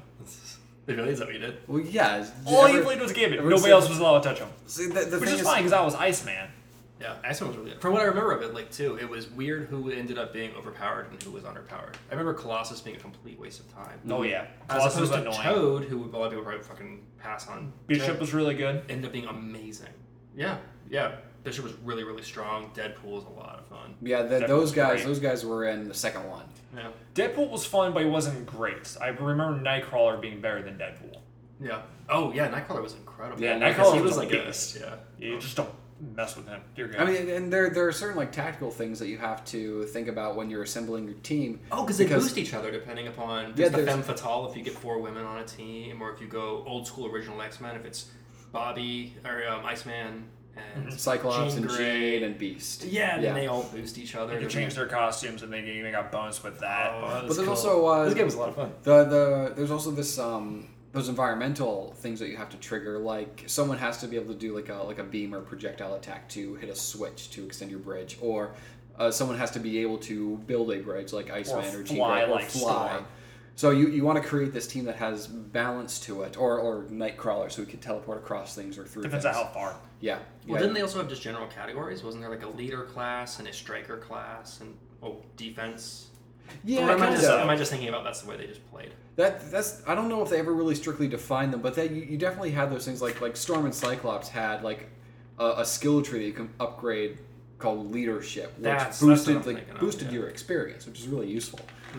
It really is that what you did? Well, yeah. All ever- you played was Gambit. ever Nobody said- else was allowed to touch him. See, the, the Which thing is fine because I was Iceman. Yeah, Iceman was really good. From what I remember of it, like too, it was weird who ended up being overpowered and who was underpowered. I remember Colossus being a complete waste of time. Oh yeah. As Colossus opposed was to annoying. Toad, who a lot of people probably fucking pass on. Bishop Toad was really good. ended up being amazing. Yeah, yeah. Bishop was really, really strong. Deadpool was a lot of fun. Yeah, the, Deadpool's those guys great. those guys were in the second one. Yeah. Deadpool was fun, but he wasn't great. I remember Nightcrawler being better than Deadpool. Yeah. Oh yeah, Nightcrawler was incredible. Yeah, because Nightcrawler he was was a like a beast. yeah. You just don't mess with him. Dear God. I mean, and there there are certain like tactical things that you have to think about when you're assembling your team. Oh, because they boost each other depending upon Yeah, there's the there's- femme fatale if you get four women on a team, or if you go old school original X Men if it's Bobby or um, Iceman and Cyclops Jean and Grey. Jean and Beast. Yeah, and yeah. they all boost each other. They could change their costumes, and they even got bonus with that. Oh, But- that But was there's cool. also uh, This game was a lot of fun. the the there's also this um those environmental things that you have to trigger. Like someone has to be able to do like a like a beam or projectile attack to hit a switch to extend your bridge, or uh, someone has to be able to build a bridge like Iceman or, Or Jean fly Grey, or like fly. Storm. So you, you want to create this team that has balance to it, or or Nightcrawler, so we can teleport across things or through Depends things. on how far. Yeah. Well, yeah. didn't they also have just general categories? Wasn't there like a leader class and a striker class and oh defense? Yeah, or am I, kinda. just, am I just thinking about that's the way they just played? That that's I don't know if they ever really strictly defined them, but they, you, you definitely had those things like like Storm and Cyclops had like a, a skill tree that you can upgrade called leadership, which That's- that's boosted what I'm like thinking of, boosted yeah. your experience, which is really useful.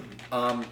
Um,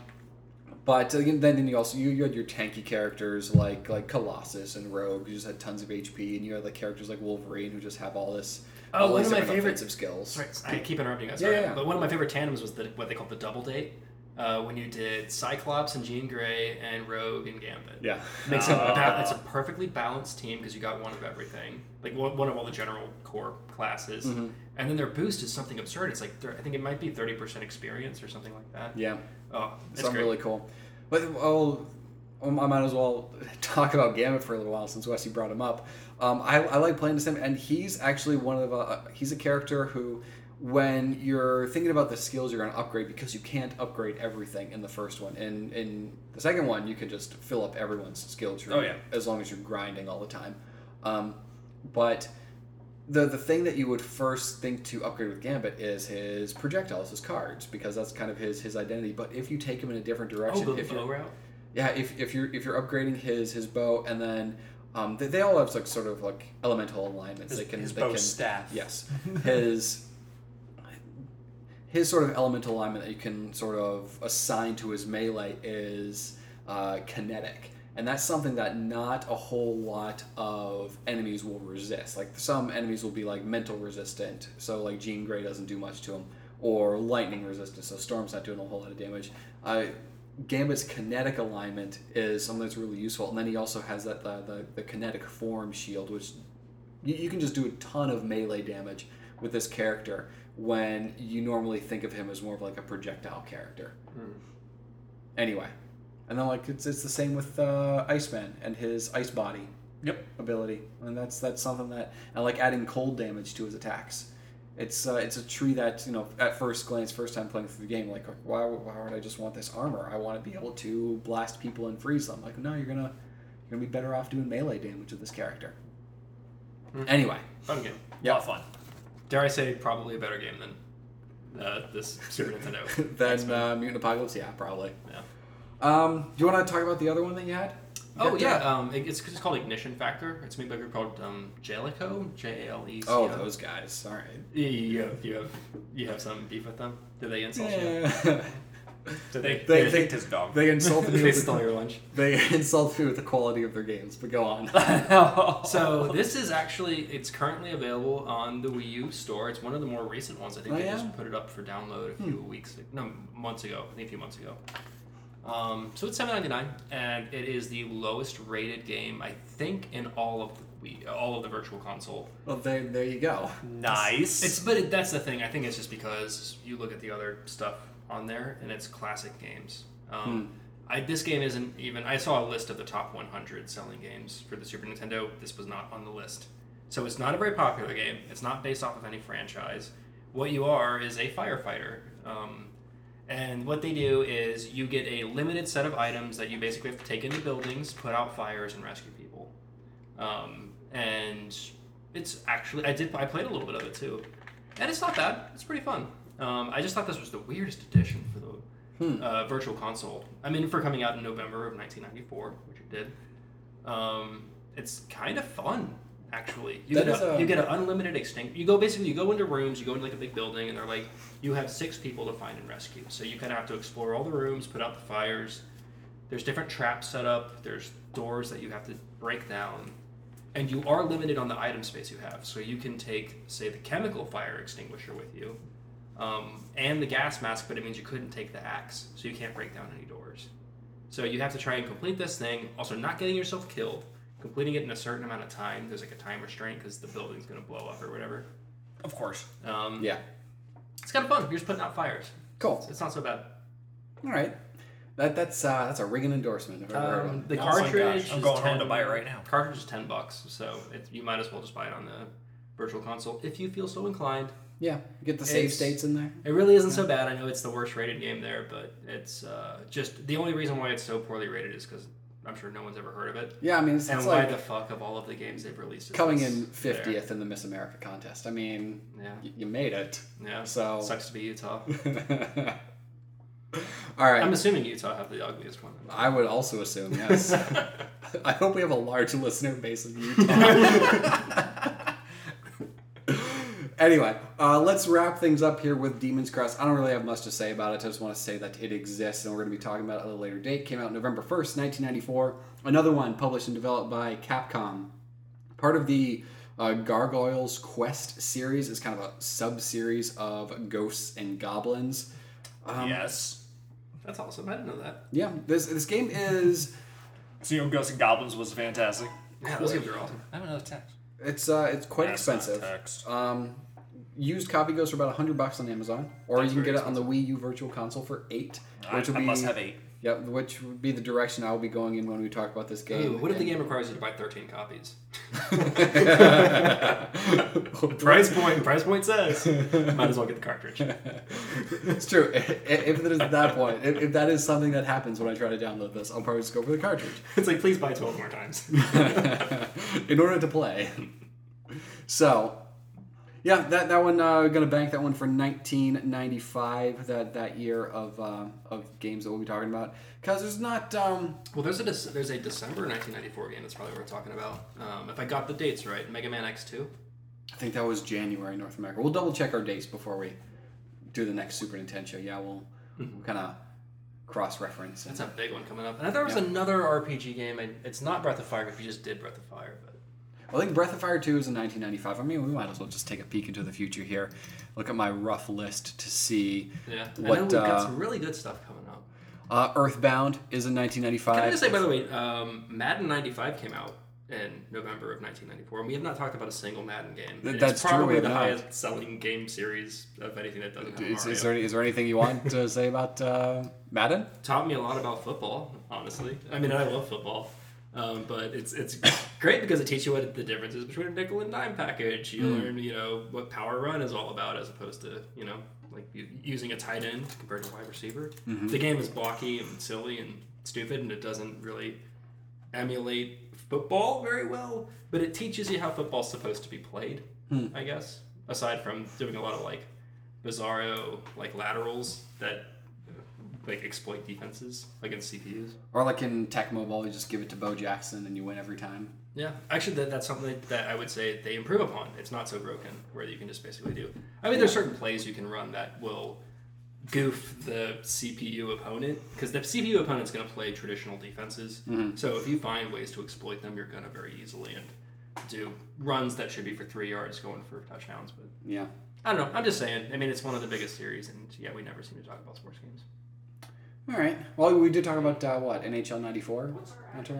but again, then then you also you, you had your tanky characters like like Colossus and Rogue who just had tons of H P, and you had like characters like Wolverine who just have all this Oh, all one these of my different favorite- offensive skills. Sorry, I keep interrupting you guys. Yeah, Sorry. yeah. But one of my favorite tandems was the, what they called the double date. Uh, when you did Cyclops and Jean Grey and Rogue and Gambit. Yeah. Makes Oh. it a ba- it's a perfectly balanced team because you got one of everything, like one, one of all the general core classes, Mhm. and then their boost is something absurd. It's like thir- I think it might be thirty percent experience or something like that. Yeah. Oh, it's Something great. really cool. But well, um, I might as well talk about Gambit for a little while since Wesley brought him up. Um, I, I like playing this him, and he's actually one of uh, he's a character who, when you're thinking about the skills you're going to upgrade, because you can't upgrade everything in the first one. In in the second one, you can just fill up everyone's skill tree. Oh, yeah. As long as you're grinding all the time. Um, but the the thing that you would first think to upgrade with Gambit is his projectiles, his cards, because that's kind of his his identity. But if you take him in a different Oh, direction, the if bow you're route. yeah, if, if you're if you're upgrading his his bow, and then um, they, they all have like sort of like elemental alignments. His, they can his they bow can staff. yes his his sort of elemental alignment that you can sort of assign to his melee is uh, kinetic. And that's something that not a whole lot of enemies will resist. Like some enemies will be like mental resistant, so like Jean Grey doesn't do much to him, or lightning resistant, so Storm's not doing a whole lot of damage. Uh, Gambit's kinetic alignment is something that's really useful, and then he also has that the, the, the kinetic form shield, which you, you can just do a ton of melee damage with this character when you normally think of him as more of like a projectile character. Hmm. Anyway, and then like it's it's the same with uh, Iceman and his ice body Yep. ability, and that's that's something that and like adding cold damage to his attacks. It's uh, it's a tree that, you know, at first glance, first time playing through the game, like why why would I just want this armor? I want to be able to blast people and freeze them. Like no, you're gonna you're gonna be better off doing melee damage with this character. Hmm. Anyway, Fun game. Yeah. A lot of fun. Dare I say, probably a better game than uh, this Super Nintendo. then X-Men. uh, Mutant Apocalypse, yeah, probably. Yeah. Um, do you want to talk about the other one that you had? You Oh got yeah, that? um, it, it's, it's called Ignition Factor. It's made by a group called um, Jaleco, J A L E C O. Oh, those guys. All right. You, you have you have you have some beef with them? Did they insult you? Yeah. Did they, They- they, they- kicked his dog. they insulted me. They With stole the, your lunch. they insulted me with the quality of their games. But go on. So this is actually it's currently available on the Wii U store. It's one of the more recent ones. I think Oh, they yeah? just put it up for download a few weeks, no months ago. I think a few months ago. Um, so it's seven ninety nine, and it is the lowest rated game I think in all of Wii, all of the Virtual Console. Well, there, there you go. Nice. It's but it, that's the thing. I think it's just because you look at the other stuff on there and it's classic games. Um, Hmm. I, this game isn't even. I saw a list of the top one hundred selling games for the Super Nintendo. This was not on the list, so it's not a very popular game. It's not based off of any franchise. What you are is a firefighter, um, and what they do is you get a limited set of items that you basically have to take into buildings, put out fires, and rescue people. Um, and it's actually I did I played a little bit of it too, and it's not bad. It's pretty fun. Um, I just thought this was the weirdest edition for the Hmm. uh, Virtual Console. I mean, for coming out in November of nineteen ninety-four, which it did. Um, it's kind of fun, actually. You That get is a, a- you get an unlimited extinct. You go basically you go into rooms. You go into like a big building, and they're like you have six people to find and rescue. So you kind of have to explore all the rooms, put out the fires. There's different traps set up. There's doors that you have to break down. And you are limited on the item space you have. So you can take, say, the chemical fire extinguisher with you, um, and the gas mask, but it means you couldn't take the axe. So you can't break down any doors. So you have to try and complete this thing, also not getting yourself killed, completing it in a certain amount of time. There's like a time restraint because the building's going to blow up or whatever. Of course. Um, Yeah. It's kind of fun. You're just putting out fires. Cool. It's, it's not so bad. All right. That that's uh, that's a ringing endorsement. If I've ever heard Um, one. the Oh my cartridge gosh, I'm is going home ten to buy it right now. Cartridge is ten bucks, so it, you might as well just buy it on the Virtual Console if you feel so inclined. Yeah, get the save It's- states in there. It really isn't so bad. I know it's the worst rated game there, but it's uh, just the only reason why it's so poorly rated is because I'm sure no one's ever heard of it. Yeah, I mean it's, And it's why like the fuck of all of the games they've released is coming this in there? fiftieth in the Miss America contest. I mean, Yeah, y- you made it. yeah. So Sucks to be Utah. All right. I'm assuming Utah have the ugliest one. I would also assume, yes. I hope we have a large listener base in Utah. Anyway, uh, let's wrap things up here with Demon's Crest. I don't really have much to say about it. I just want to say that it exists, and we're going to be talking about it at a later date. Came out November first, nineteen ninety-four. Another one published and developed by Capcom. Part of the uh, Gargoyles Quest series is kind of a sub-series of Ghosts and Goblins. Um, Yes. That's awesome. I didn't know that. Yeah, this this game is... So, you know, Ghosts and Goblins was fantastic. Yeah, those games are awesome. I have another text. It's uh, it's quite That's not expensive. text. Um, used copy goes for about a hundred bucks on Amazon, or That's you can very get it on the Wii U Virtual Console for eight, I, which would I be must have eight. Yep, which would be the direction I will be going in when we talk about this game. Ooh, what if the And- game requires you to buy thirteen copies? Price. Price point. Price point says. Might as well get the cartridge. It's true. If if it is at that point, if, if that is something that happens when I try to download this, I'll probably just go for the cartridge It's like, please buy twelve more times. in order to play. So, yeah, that that one uh, gonna bank that one for nineteen ninety-five. That that year of uh, of games that we'll be talking about, because there's not. Um, Well, there's a Dec- there's a December nineteen ninety-four game that's probably worth talking about. Um, if I got the dates right, Mega Man X two. I think that was January North America. We'll double check our dates before we do the next Super Nintendo show. Yeah, we'll, we'll kind of cross reference. That's a big one coming up. And I thought there was Yeah. another R P G game. I, it's not Breath of Fire if you just did Breath of Fire, but I think Breath of Fire two is in nineteen ninety-five. I mean, we might as well just take a peek into the future here. Look at my rough list to see yeah. I what. know we've got uh, some really good stuff coming up. uh, Earthbound is in nineteen ninety-five. Can I just say, by the way, um, Madden ninety-five came out in November of nineteen ninety-four, and we have not talked about a single Madden game. Th- And that's it's true, we probably have the not. highest selling game series of anything that doesn't have Is, Mario. is, there, is there anything you want to say about uh, Madden? Taught me a lot about football, honestly. I mean, I love football, um, but it's it's great because it teaches you what the difference is between a nickel and dime package. You Mm. learn, you know, what power run is all about, as opposed to, you know, like u- using a tight end compared to a wide receiver. Mm-hmm. The game is blocky and silly and stupid, and it doesn't really emulate football very well. But it teaches you how football's supposed to be played, Hmm. I guess. Aside from doing a lot of like bizarro like laterals that like exploit defenses against C P Us. Or like in Tech Mobile, you just give it to Bo Jackson and you win every time. Yeah, actually, that, that's something that I would say they improve upon. It's not so broken where you can just basically do. I mean, there's certain plays you can run that will goof the C P U opponent because the C P U opponent's going to play traditional defenses. Mhm. So if you find ways to exploit them, you're going to very easily and do runs that should be for three yards going for touchdowns. But Yeah. I don't know. I'm just saying. I mean, it's one of the biggest series, and yeah, we never seem to talk about sports games. All right. Well, we did talk about uh, what N H L ninety-four not too long ago.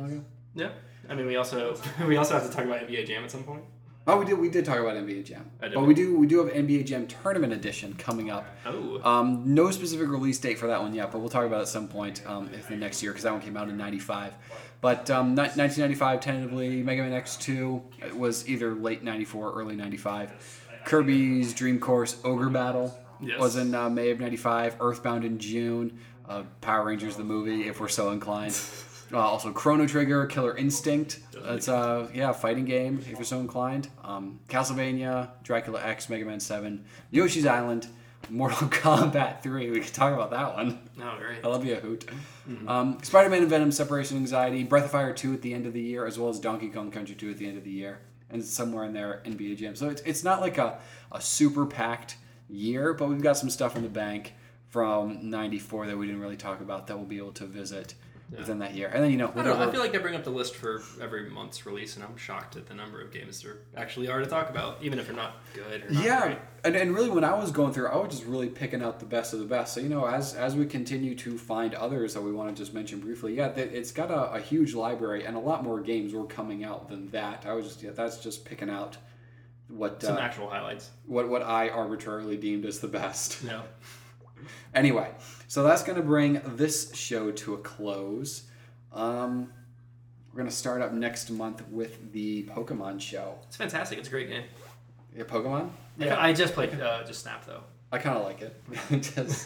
Yeah. I mean, we also we also have to talk about N B A Jam at some point. Oh, we did. We did talk about N B A Jam, I did. but we do we do have N B A Jam Tournament Edition coming up. Oh. Um, no specific release date for that one yet, but we'll talk about it at some point um, if the next year because that one came out in ninety-five. But um, nineteen ninety-five tentatively, Mega Man X two it was either late ninety-four or early ninety-five. Kirby's Dream Course Ogre Battle Yes. was in uh, May of ninety-five. Earthbound in June. Uh, Power Rangers the movie, if we're so inclined. Uh, also Chrono Trigger, Killer Instinct. It's a yeah fighting game if you're so inclined. Um, Castlevania, Dracula X, Mega Man seven, Yoshi's Island, Mortal Kombat three. We could talk about that one. Oh, great. I love you a hoot. Mm-hmm. Um, Spider-Man and Venom, Separation Anxiety, Breath of Fire two at the end of the year, as well as Donkey Kong Country two at the end of the year, and somewhere in there N B A Jam. So it's it's not like a, a super packed year, but we've got some stuff in the bank from ninety-four that we didn't really talk about that we'll be able to visit yeah. within that year. And then, you know, I, don't know, I feel like I bring up the list for every month's release, and I'm shocked at the number of games there actually are to talk about, even if they're not good or not yeah, great. And, and really when I was going through, I was just really picking out the best of the best. So, you know, as as we continue to find others that we want to just mention briefly, yeah, it's got a, a huge library, and a lot more games were coming out than that. I was just, yeah, that's just picking out what some uh, actual highlights. What, what I arbitrarily deemed as the best. No. Anyway, so that's going to bring this show to a close. Um, we're going to start up next month with the Pokemon show. It's fantastic. It's a great game. Yeah, Pokemon? Yeah, I just played uh, just Snap though. I kind of like it. Just,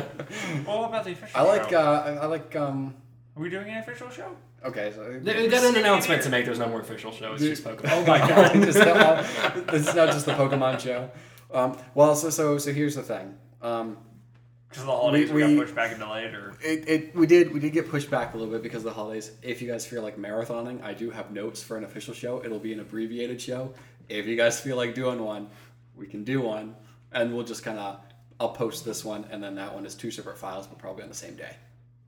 What about the official I like. show? Uh, I, I like. Um, Are we doing an official show? okay, so They got an announcement to make. There's no more official show. It's just Pokemon. Oh my god! Just, uh, this is not just the Pokemon show. Um, well, so so so here's the thing. Um, Because the holidays We- we, we- got pushed back and delayed, or It, it we did we did get pushed back a little bit because of the holidays. If you guys feel like marathoning, I do have notes for an official show. It'll be an abbreviated show. If you guys feel like doing one, we can do one, and we'll just kind of I'll post this one, and then that one is two separate files, but probably on the same day.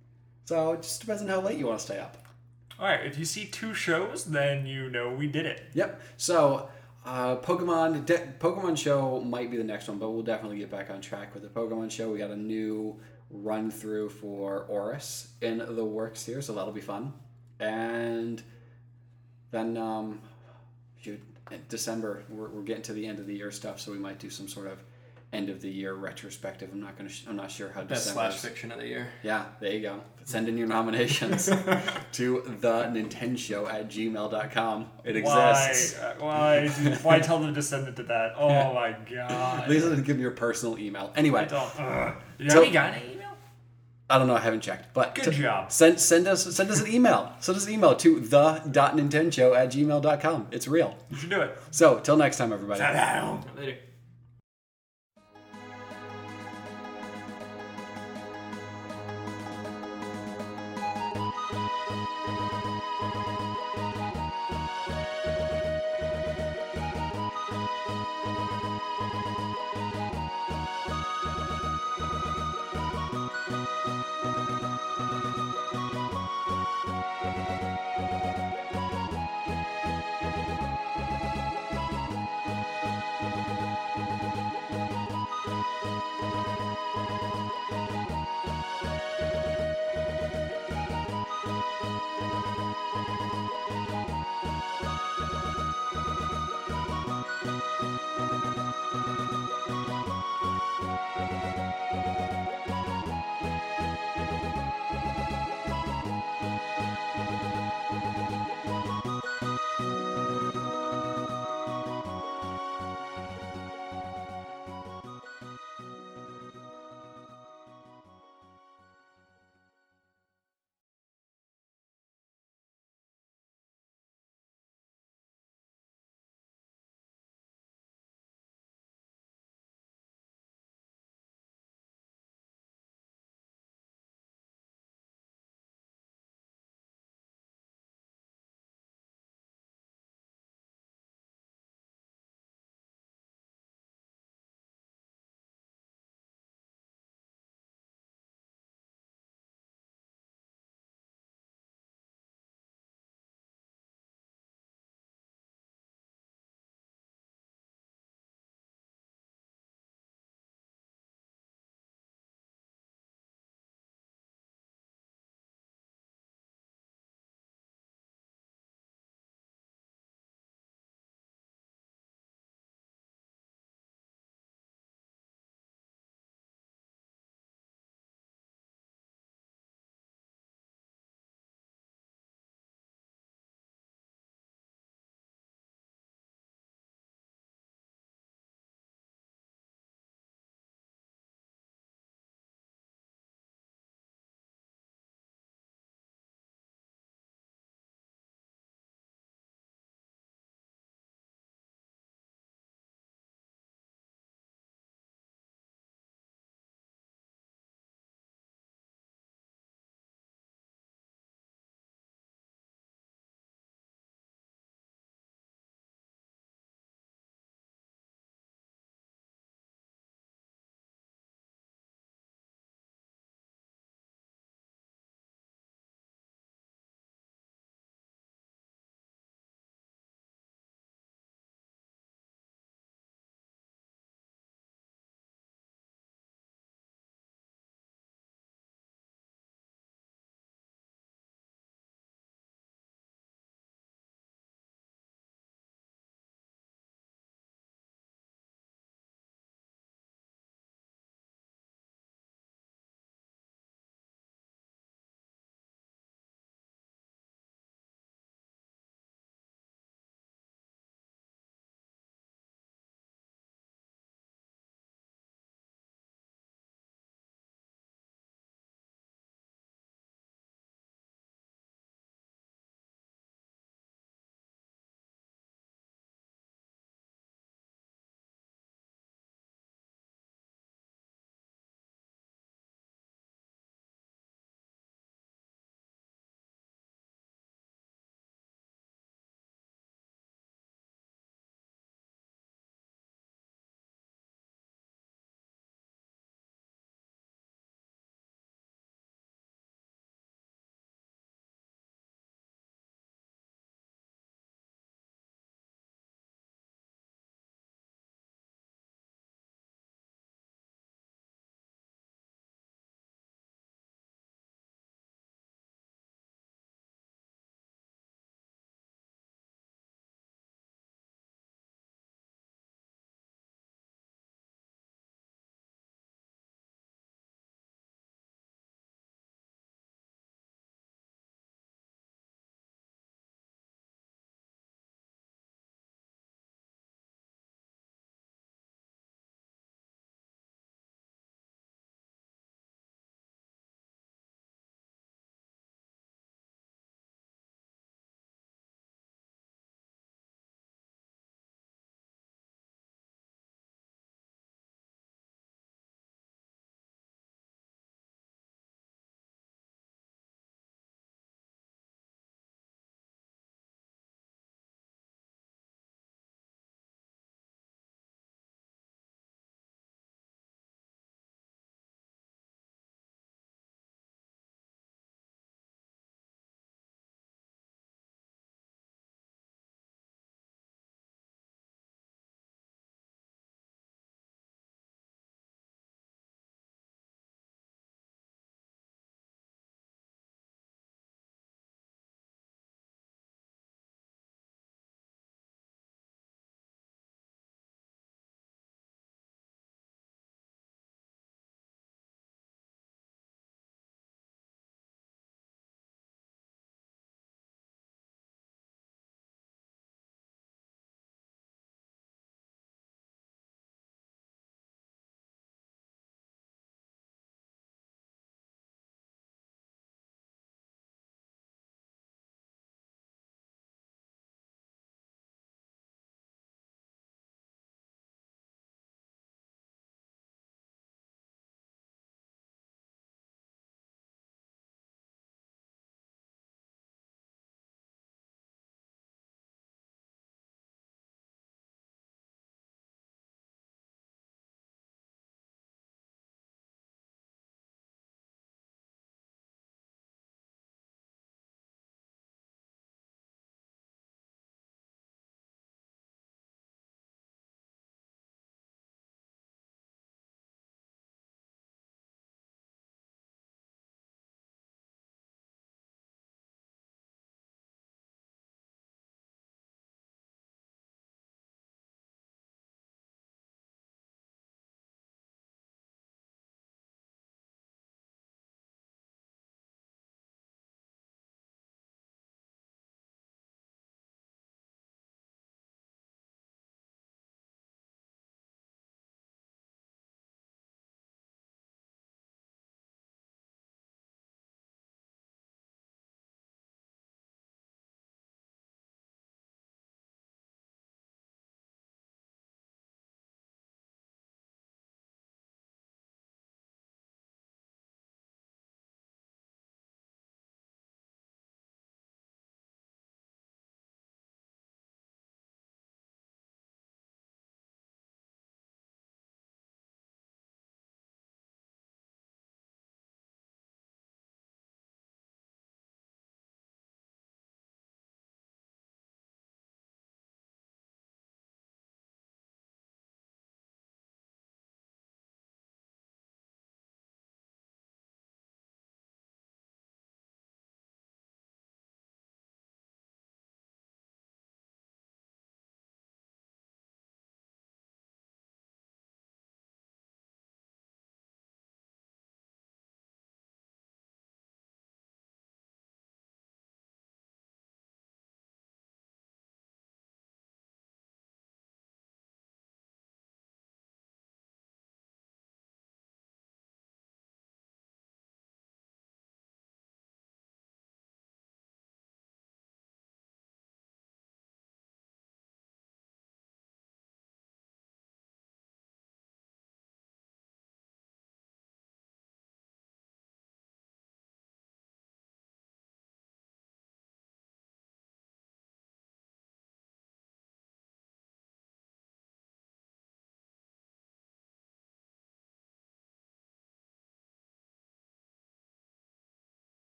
So it just depends on how late you want to stay up. all right. If you see two shows, then you know we did it. Yep. So uh, Pokemon de- Pokemon show might be the next one, but we'll definitely get back on track with the Pokemon show. We got a new run through for Oris in the works here, so that'll be fun. And then um, shoot, in December we're, we're getting to the end of the year stuff, so we might do some sort of end of the year retrospective. I'm not gonna. Sh- I'm not sure how Best December. slash fiction of the year. Yeah, there you go. Send in your nominations to the Nintendo Show at gmail dot com. It exists. Why? Uh, why? Why tell them to send it to that? Oh my god. Please give me your personal email. Anyway, I don't. Uh, you So- have you got an email? I don't know. I haven't checked, but Good to- job. Send send us send us an email. Send us an email to the dot nintendo show at gmail dot com. It's real. You should do it. So till next time, everybody. Ta-da. Later.